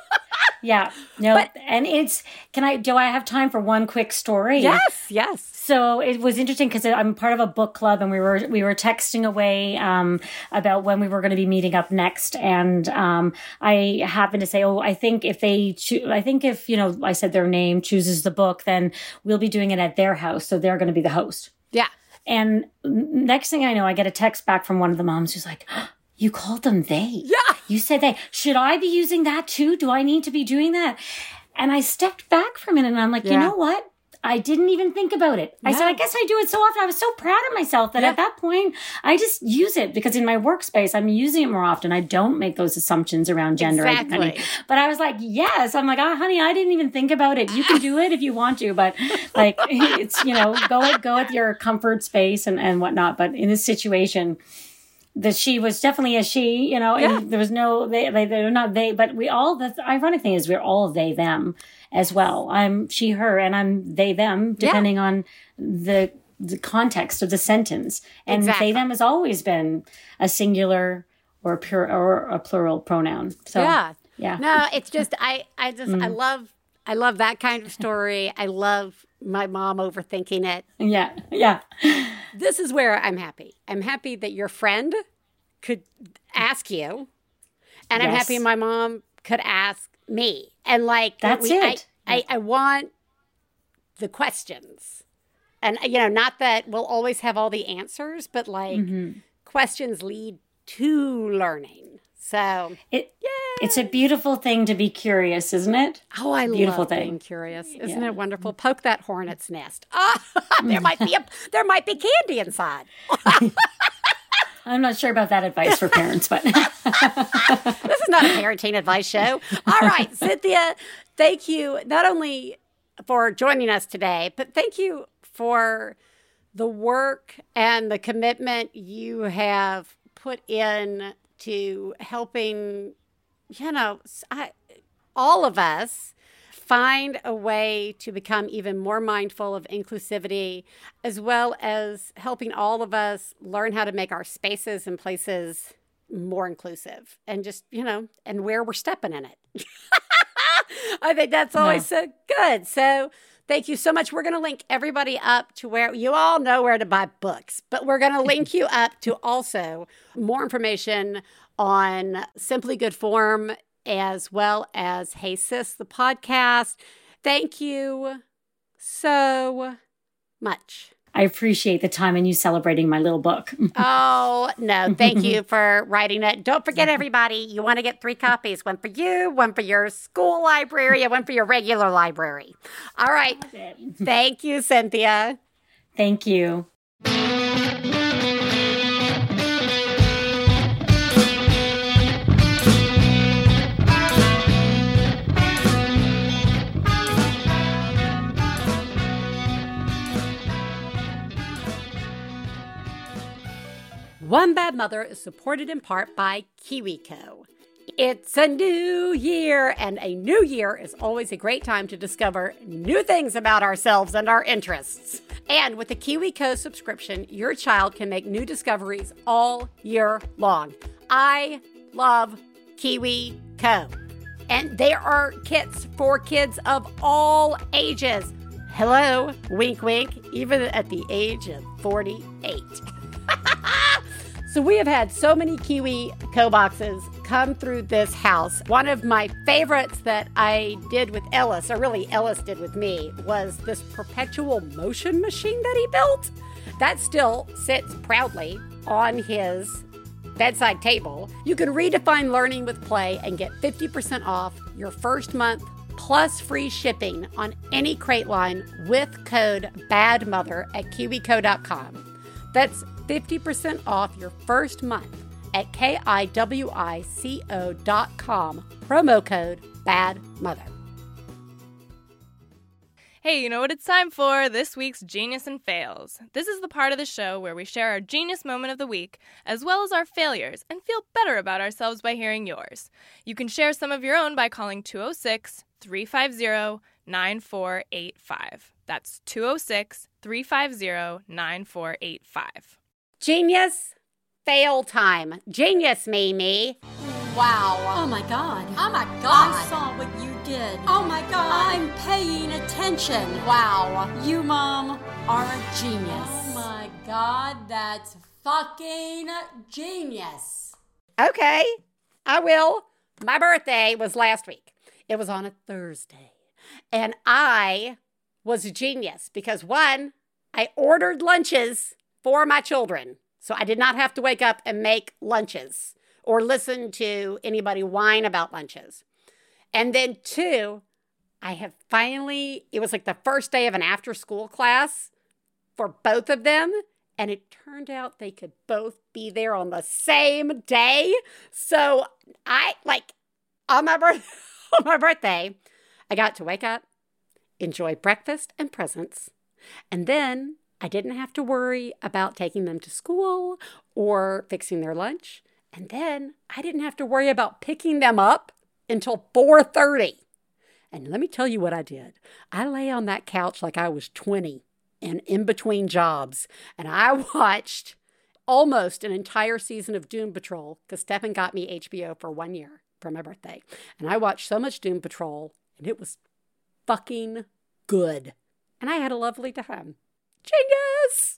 Yeah. No, but, and it's, can I, do I have time for one quick story? Yes, yes. So it was interesting because I'm part of a book club, and we were, we were texting away um, about when we were going to be meeting up next. And um, I happened to say, oh, I think if they, cho- I think if, you know, I said their name chooses the book, then we'll be doing it at their house. So they're going to be the host. Yeah. And next thing I know, I get a text back from one of the moms who's like, oh, you called them they. Yeah. You said they. Should I be using that too? Do I need to be doing that? And I stepped back for a minute, and I'm like, yeah. you know what? I didn't even think about it. I no. said, I guess I do it so often. I was so proud of myself that yeah. at that point, I just use it because in my workspace, I'm using it more often. I don't make those assumptions around gender exactly. identity. But I was like, yes. I'm like, oh, honey, I didn't even think about it. You can do it if you want to. But like, it's, you know, go at, go at your comfort space and, and whatnot. But in this situation, that she was definitely a she, you know, and yeah. there was no, they, they, they're not they, but we all, the ironic thing is we're all they, them as well. I'm she, her, and I'm they, them, depending yeah. on the the context of the sentence. And exactly. they, them has always been a singular or a pure or a plural pronoun. So, yeah. Yeah. No, it's just, I, I just, mm. I love, I love that kind of story. I love my mom overthinking it. Yeah. Yeah. This is where I'm happy. I'm happy that your friend could ask you, and yes. I'm happy my mom could ask me. And like, that's we, it. I, I, I want the questions. And, you know, not that we'll always have all the answers, but like mm-hmm. questions lead to learning. So it, yay. It's a beautiful thing to be curious, isn't it? Oh, I beautiful love thing. being curious. Isn't yeah. it wonderful? Poke that hornet's nest. Ah, there might be a, there might be candy inside. I'm not sure about that advice for parents, but this is not a parenting advice show. All right, Cynthia, thank you not only for joining us today, but thank you for the work and the commitment you have put in to helping, you know, I, all of us find a way to become even more mindful of inclusivity, as well as helping all of us learn how to make our spaces and places more inclusive and just, you know, and where we're stepping in it. I think that's always yeah. so good. So thank you so much. We're going to link everybody up to where you all know where to buy books, but we're going to link you up to also more information on Simply Good Form, as well as Hey Sis, the podcast. Thank you so much. I appreciate the time and you celebrating my little book. Oh, no. Thank you for writing it. Don't forget, everybody, you want to get three copies. One for you, one for your school library, and one for your regular library. All right. Thank you, Cynthia. Thank you. One Bad Mother is supported in part by KiwiCo. It's a new year, and a new year is always a great time to discover new things about ourselves and our interests. And with the KiwiCo subscription, your child can make new discoveries all year long. I love KiwiCo. And there are kits for kids of all ages. Hello, wink, wink, even at the age of forty-eight. So we have had so many KiwiCo boxes come through this house. One of my favorites that I did with Ellis, or really Ellis did with me, was this perpetual motion machine that he built. That still sits proudly on his bedside table. You can redefine learning with play and get fifty percent off your first month plus free shipping on any crate line with code BADMOTHER at kiwico dot com. That's fifty percent off your first month at kiwico dot com. Promo code BADMOTHER. Hey, you know what it's time for? This week's Genius and Fails. This is the part of the show where we share our genius moment of the week, as well as our failures, and feel better about ourselves by hearing yours. You can share some of your own by calling two oh six, three five zero, nine four eight five. That's two oh six, three five zero, nine four eight five. Genius fail time. Genius, Mimi. Wow. Oh my God. Oh my God. I saw what you did. Oh my God. I'm paying attention. Wow. You, Mom, are a genius. Oh my God, that's fucking genius. Okay, I will. My birthday was last week. It was on a Thursday. And I was a genius because, one, I ordered lunches for my children. So I did not have to wake up and make lunches or listen to anybody whine about lunches. And then two, I have finally, it was like the first day of an after-school class for both of them. And it turned out they could both be there on the same day. So I, like, on my, birth- on my birthday, I got to wake up, enjoy breakfast and presents, and then I didn't have to worry about taking them to school or fixing their lunch. And then I didn't have to worry about picking them up until four thirty. And let me tell you what I did. I lay on that couch like I was twenty and in between jobs. And I watched almost an entire season of Doom Patrol because Stephen got me H B O for one year for my birthday. And I watched so much Doom Patrol and it was fucking good. And I had a lovely time. Genius!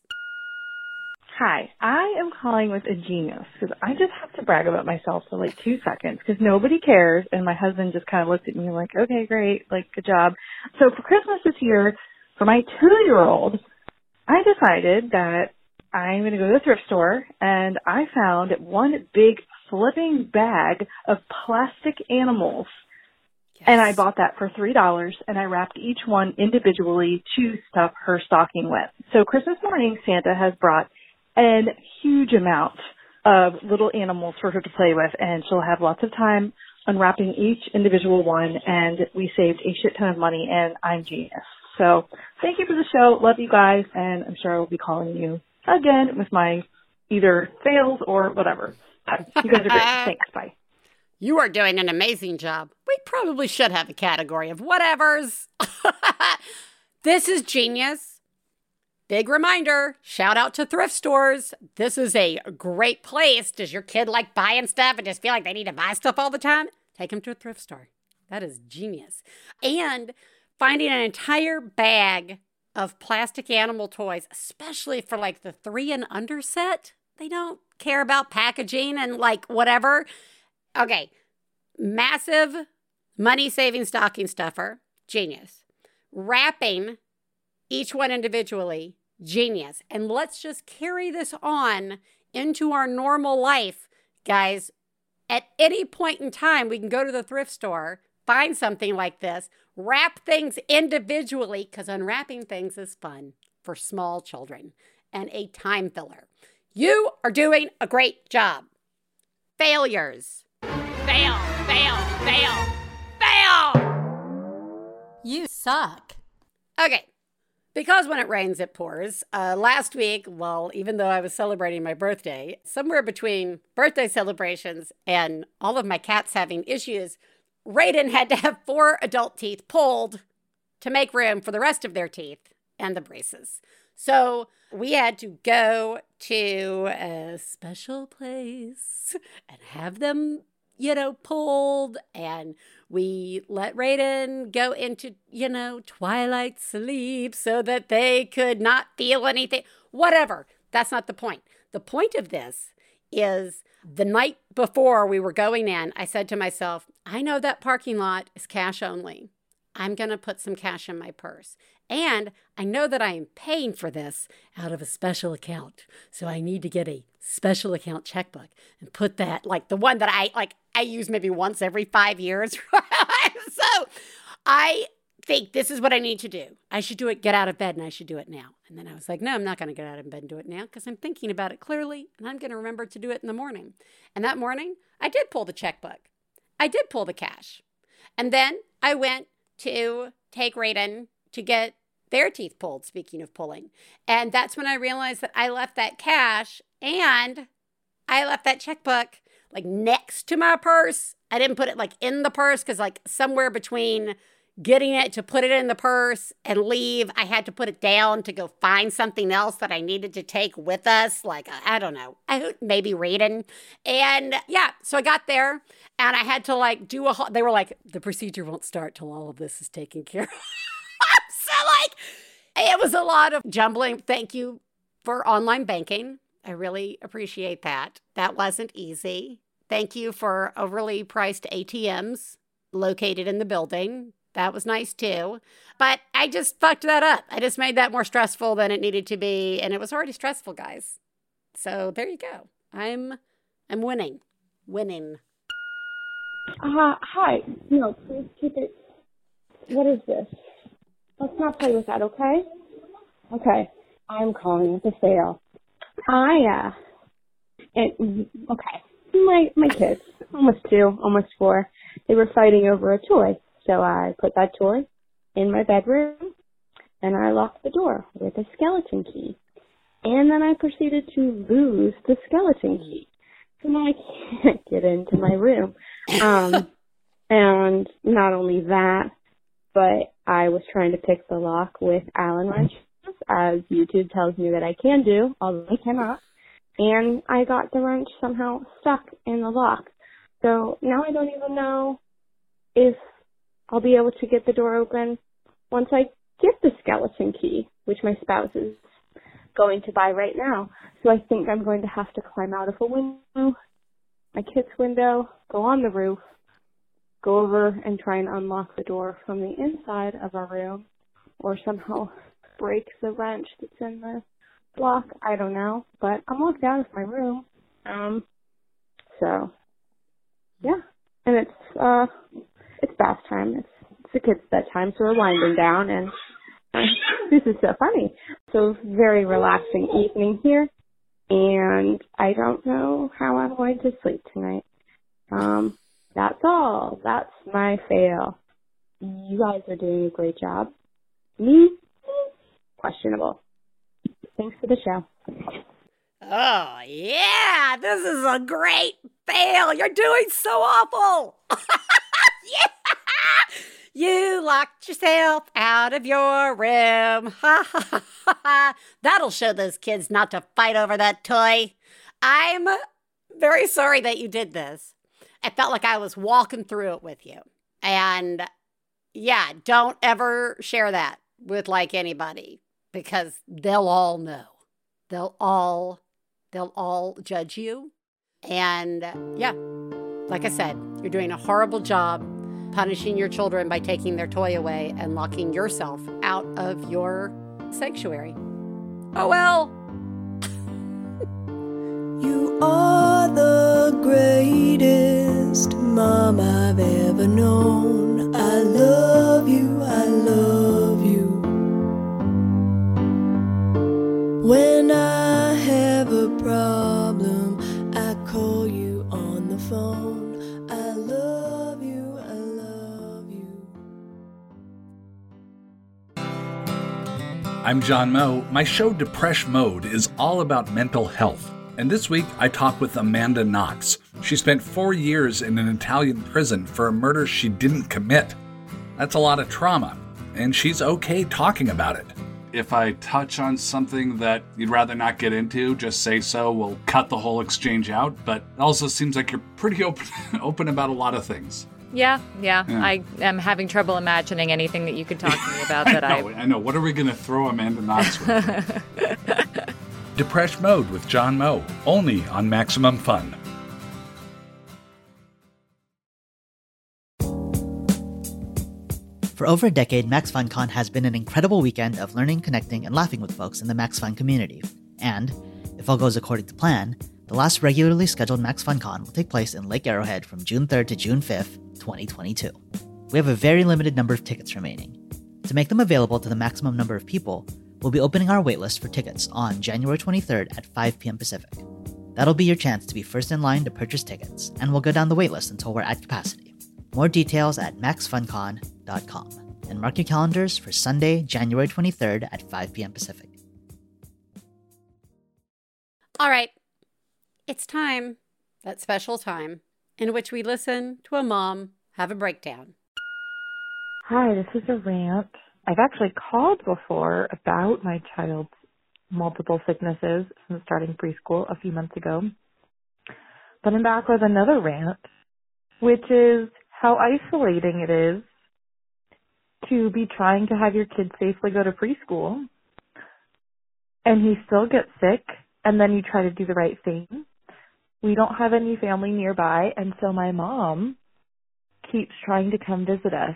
Hi, I am calling with a genius because I just have to brag about myself for like two seconds because nobody cares. And my husband just kind of looked at me like, okay, great, like, good job. So for Christmas this year, for my two-year-old, I decided that I'm going to go to the thrift store and I found one big flipping bag of plastic animals. Yes. And I bought that for three dollars and I wrapped each one individually to stuff her stocking with. So Christmas morning, Santa has brought a huge amount of little animals for her to play with, and she'll have lots of time unwrapping each individual one, and we saved a shit ton of money, and I'm genius. So thank you for the show. Love you guys, and I'm sure I will be calling you again with my either fails or whatever. You guys are great. Thanks. Bye. You are doing an amazing job. We probably should have a category of whatevers. This is genius. Big reminder, shout out to thrift stores. This is a great place. Does your kid like buying stuff and just feel like they need to buy stuff all the time? Take them to a thrift store. That is genius. And finding an entire bag of plastic animal toys, especially for like the three and under set. They don't care about packaging and like whatever. Okay, massive money-saving stocking stuffer, genius. Wrapping each one individually, genius. And let's just carry this on into our normal life, guys. At any point in time, we can go to the thrift store, find something like this, wrap things individually, because unwrapping things is fun for small children and a time filler. You are doing a great job. Failures. Fail, fail, fail, fail! You suck. Okay. Because when it rains, it pours. Uh, last week, well, even though I was celebrating my birthday, somewhere between birthday celebrations and all of my cats having issues, Raiden had to have four adult teeth pulled to make room for the rest of their teeth and the braces. So we had to go to a special place and have them, you know, pulled, and we let Raiden go into, you know, twilight sleep so that they could not feel anything. Whatever. That's not the point. The point of this is the night before we were going in, I said to myself, I know that parking lot is cash only. I'm going to put some cash in my purse. And I know that I am paying for this out of a special account. So I need to get a special account checkbook and put that, like the one that I, like, I use maybe once every five years. So I think this is what I need to do. I should do it, get out of bed, and I should do it now. And then I was like, no, I'm not going to get out of bed and do it now because I'm thinking about it clearly, and I'm going to remember to do it in the morning. And that morning, I did pull the checkbook. I did pull the cash. And then I went to take Raiden to get their teeth pulled, speaking of pulling. And that's when I realized that I left that cash and I left that checkbook like next to my purse. I didn't put it like in the purse because like somewhere between getting it to put it in the purse and leave, I had to put it down to go find something else that I needed to take with us. Like, I don't know, I maybe reading. And yeah, so I got there and I had to like do a, they were like, the procedure won't start till all of this is taken care of. So like, it was a lot of jumbling. Thank you for online banking. I really appreciate that. That wasn't easy. Thank you for overly priced A T Ms located in the building. That was nice too. But I just fucked that up. I just made that more stressful than it needed to be. And it was already stressful, guys. So there you go. I'm I'm winning. Winning. Uh, hi. No, please keep it. What is this? Let's not play with that, okay? Okay. I'm calling it a fail. I, uh, it, okay. My, my kids, almost two, almost four, they were fighting over a toy. So I put that toy in my bedroom and I locked the door with a skeleton key. And then I proceeded to lose the skeleton key. So now I can't get into my room. Um, and not only that, but I was trying to pick the lock with Allen wrenches, as YouTube tells me that I can do, although I cannot. And I got the wrench somehow stuck in the lock. So now I don't even know if I'll be able to get the door open once I get the skeleton key, which my spouse is going to buy right now. So I think I'm going to have to climb out of a window, my kid's window, go on the roof, go over and try and unlock the door from the inside of our room, or somehow break the wrench that's in the lock. I don't know, but I'm locked out of my room. Um, so, yeah. And it's, uh, it's bath time. It's, it's the kids' bedtime, so we're winding down, and uh, this is so funny. So, very relaxing evening here, and I don't know how I'm going to sleep tonight. Um, that's all. That's my fail. You guys are doing a great job. Me? Questionable. Thanks for the show. Oh, yeah. This is a great fail. You're doing so awful. Yeah. You locked yourself out of your room. That'll show those kids not to fight over that toy. I'm very sorry that you did this. I felt like I was walking through it with you. And yeah, don't ever share that with like anybody because they'll all know. They'll all, they'll all judge you. And yeah, like I said, you're doing a horrible job punishing your children by taking their toy away and locking yourself out of your sanctuary. Oh well. You are the greatest mom I've ever known. I love you, I love you. When I have a problem, I call you on the phone. I love you, I love you. I'm John Moe. My show Depresh Mode is all about mental health. And this week, I talk with Amanda Knox. She spent four years in an Italian prison for a murder she didn't commit. That's a lot of trauma, and she's okay talking about it. If I touch on something that you'd rather not get into, just say so. We'll cut the whole exchange out, but it also seems like you're pretty open, open about a lot of things. Yeah, yeah, yeah. I am having trouble imagining anything that you could talk to me about that I... know, I... I know. What are we going to throw Amanda Knox with? Depresh Mode with John Moe, only on Maximum Fun. For over a decade, MaxFunCon has been an incredible weekend of learning, connecting, and laughing with folks in the MaxFun community. And, if all goes according to plan, the last regularly scheduled MaxFunCon will take place in Lake Arrowhead from June third to June fifth, twenty twenty-two. We have a very limited number of tickets remaining. To make them available to the maximum number of people, we'll be opening our waitlist for tickets on January twenty-third at five p.m. Pacific. That'll be your chance to be first in line to purchase tickets, and we'll go down the waitlist until we're at capacity. More details at max fun con dot com. and mark your calendars for Sunday, January twenty-third at five p.m. Pacific. All right. It's time, that special time, in which we listen to a mom have a breakdown. Hi, this is a rant. I've actually called before about my child's multiple sicknesses since starting preschool a few months ago. But I'm back with another rant, which is how isolating it is to be trying to have your kids safely go to preschool and he still gets sick, and then you try to do the right thing. We don't have any family nearby, and so my mom keeps trying to come visit us.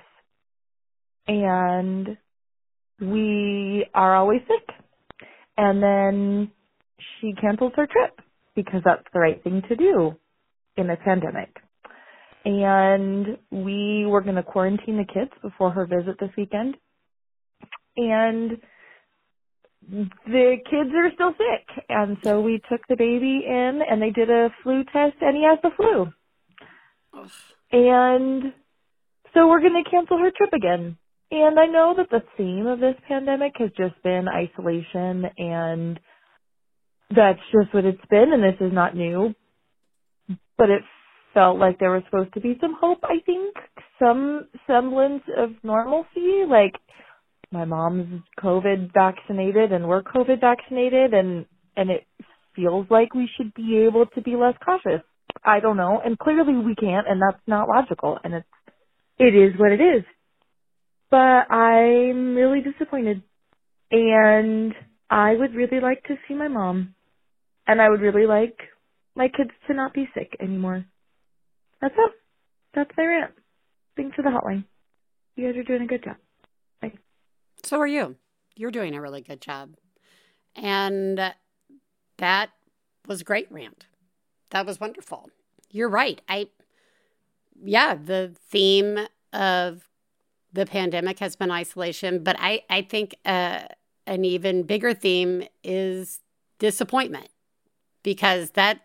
And we are always sick. And then she cancels her trip because that's the right thing to do in a pandemic. And we were going to quarantine the kids before her visit this weekend. And the kids are still sick. And so we took the baby in and they did a flu test and he has the flu. Ugh. And so we're going to cancel her trip again. And I know that the theme of this pandemic has just been isolation, and that's just what it's been, and this is not new. But it felt like there was supposed to be some hope, I think, some semblance of normalcy. Like, my mom's COVID vaccinated and we're COVID vaccinated, and, and it feels like we should be able to be less cautious. I don't know. And clearly we can't, and that's not logical, and it's, it is what it is. But I'm really disappointed, and I would really like to see my mom, and I would really like my kids to not be sick anymore. That's all. That's my rant. Thanks for the hotline. You guys are doing a good job. Bye. So are you. You're doing a really good job. And that was a great rant. That was wonderful. You're right. I, yeah, the theme of the pandemic has been isolation, but I, I think uh, an even bigger theme is disappointment, because that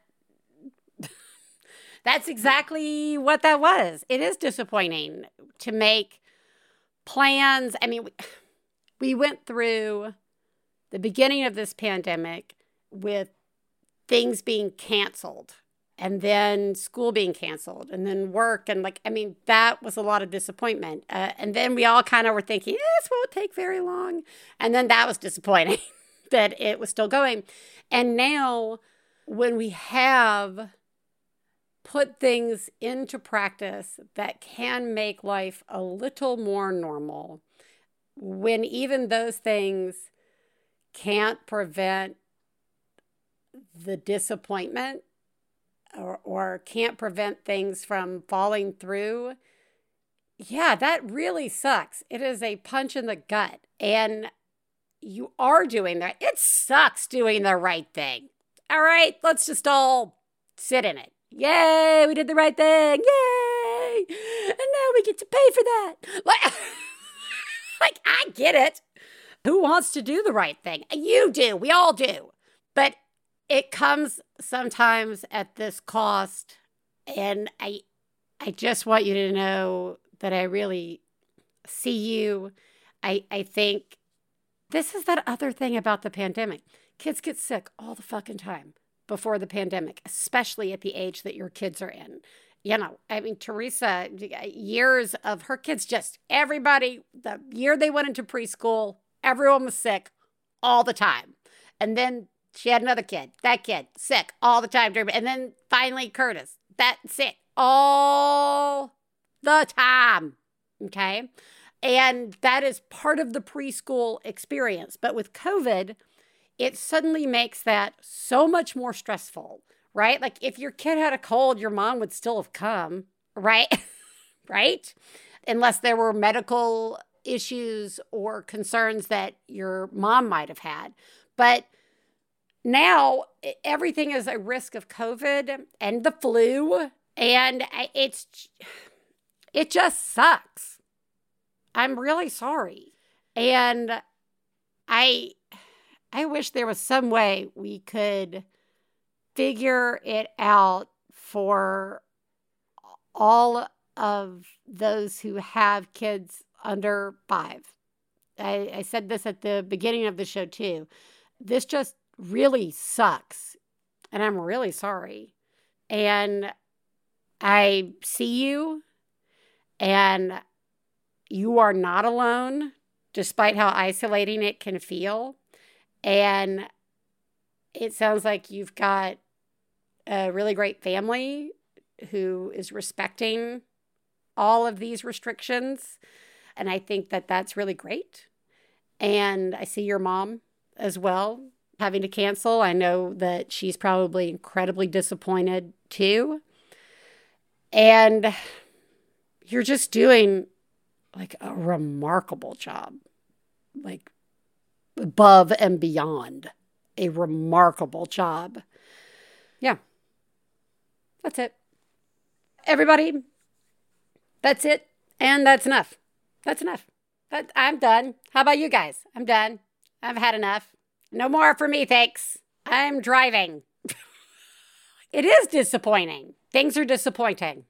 that's exactly what that was. It is disappointing to make plans. I mean, we, we went through the beginning of this pandemic with things being canceled, and then school being canceled, and then work. And like, I mean, that was a lot of disappointment. Uh, and then we all kind of were thinking, this won't take very long. And then that was disappointing that it was still going. And now when we have put things into practice that can make life a little more normal, when even those things can't prevent the disappointment, Or, or can't prevent things from falling through, yeah, that really sucks. It is a punch in the gut. And you are doing that. It sucks doing the right thing. All right, let's just all sit in it. Yay, we did the right thing. Yay. And now we get to pay for that. Like, like I get it. Who wants to do the right thing? You do. We all do. But it comes sometimes at this cost, and I I just want you to know that I really see you. I, I think this is that other thing about the pandemic. Kids get sick all the fucking time before the pandemic, especially at the age that your kids are in. You know, I mean, Teresa, years of her kids, just everybody, the year they went into preschool, everyone was sick all the time. And then she had another kid, that kid, sick all the time. And then finally Curtis, that sick all the time, okay? And that is part of the preschool experience. But with COVID, it suddenly makes that so much more stressful, right? Like if your kid had a cold, your mom would still have come, right? Right? Unless there were medical issues or concerns that your mom might have had. But now everything is a risk of COVID and the flu, and it's it just sucks. I'm really sorry. And I I wish there was some way we could figure it out for all of those who have kids under five. I, I said this at the beginning of the show, too. This just really sucks. And I'm really sorry. And I see you. And you are not alone, despite how isolating it can feel. And it sounds like you've got a really great family who is respecting all of these restrictions. And I think that that's really great. And I see your mom as well having to cancel. I know that she's probably incredibly disappointed too. And you're just doing like a remarkable job, like above and beyond a remarkable job. Yeah. That's it. Everybody, that's it. And that's enough. That's enough. That, I'm done. How about you guys? I'm done. I've had enough. No more for me, thanks. I'm driving. It is disappointing. Things are disappointing.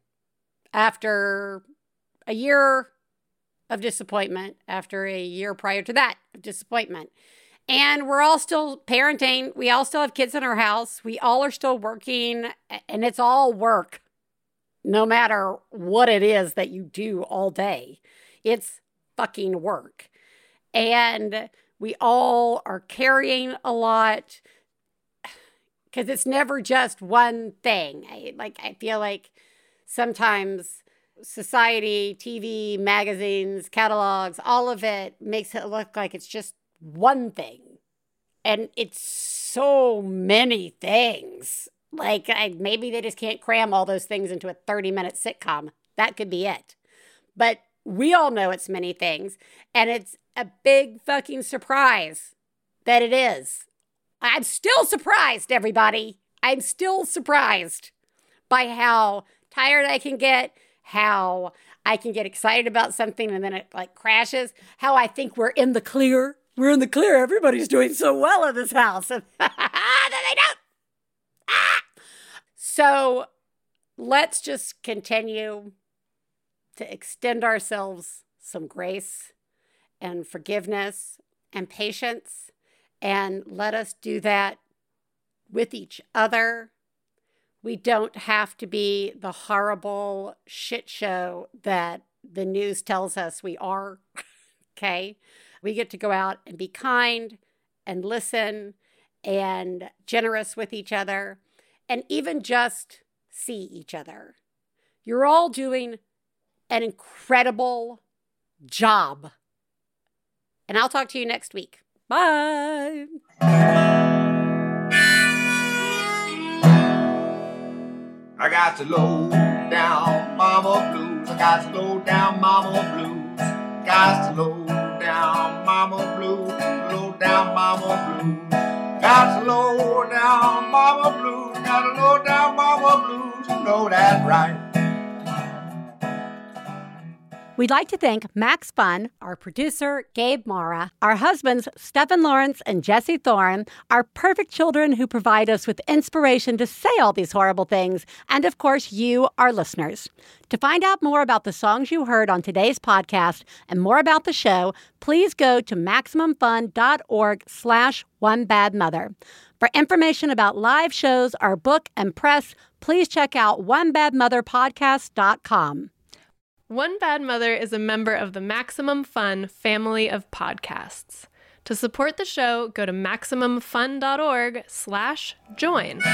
After a year of disappointment, after a year prior to that of disappointment. And we're all still parenting. We all still have kids in our house. We all are still working, and it's all work. No matter what it is that you do all day, it's fucking work. And we all are carrying a lot because it's never just one thing. I, like, I feel like sometimes society, T V, magazines, catalogs, all of it makes it look like it's just one thing. And it's so many things. Like, I, maybe they just can't cram all those things into a thirty-minute sitcom. That could be it. But we all know it's many things. And it's a big fucking surprise that it is. I'm still surprised, everybody. I'm still surprised by how tired I can get, how I can get excited about something and then it like crashes, how I think we're in the clear. We're in the clear. Everybody's doing so well in this house. And then they don't. Ah! So let's just continue to extend ourselves some grace and forgiveness and patience. And let us do that with each other. We don't have to be the horrible shit show that the news tells us we are. Okay? We get to go out and be kind and listen and generous with each other and even just see each other. You're all doing an incredible job. And I'll talk to you next week. Bye. I got the low down mama blues. I got the low down mama blues. Got the low down mama blues. Low down mama blues. Got the low down mama blues. Got the low down mama blues. You know that's right. We'd like to thank Max Fun, our producer, Gabe Mara, our husbands, Stephen Lawrence and Jesse Thorne, our perfect children who provide us with inspiration to say all these horrible things, and of course, you, our listeners. To find out more about the songs you heard on today's podcast and more about the show, please go to MaximumFun.org slash One Bad Mother. For information about live shows, our book, and press, please check out one bad mother podcast dot com. One Bad Mother is a member of the Maximum Fun family of podcasts. To support the show, go to MaximumFun.org slash join. Well,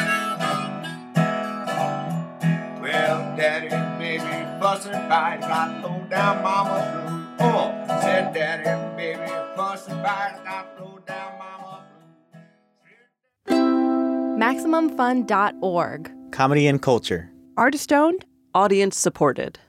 Daddy, baby, fussing by, got low down mama blue. Oh, said Daddy, baby, fussing by, got low down mama blue. Maximum Fun dot org. Comedy and culture. Artist owned, audience supported.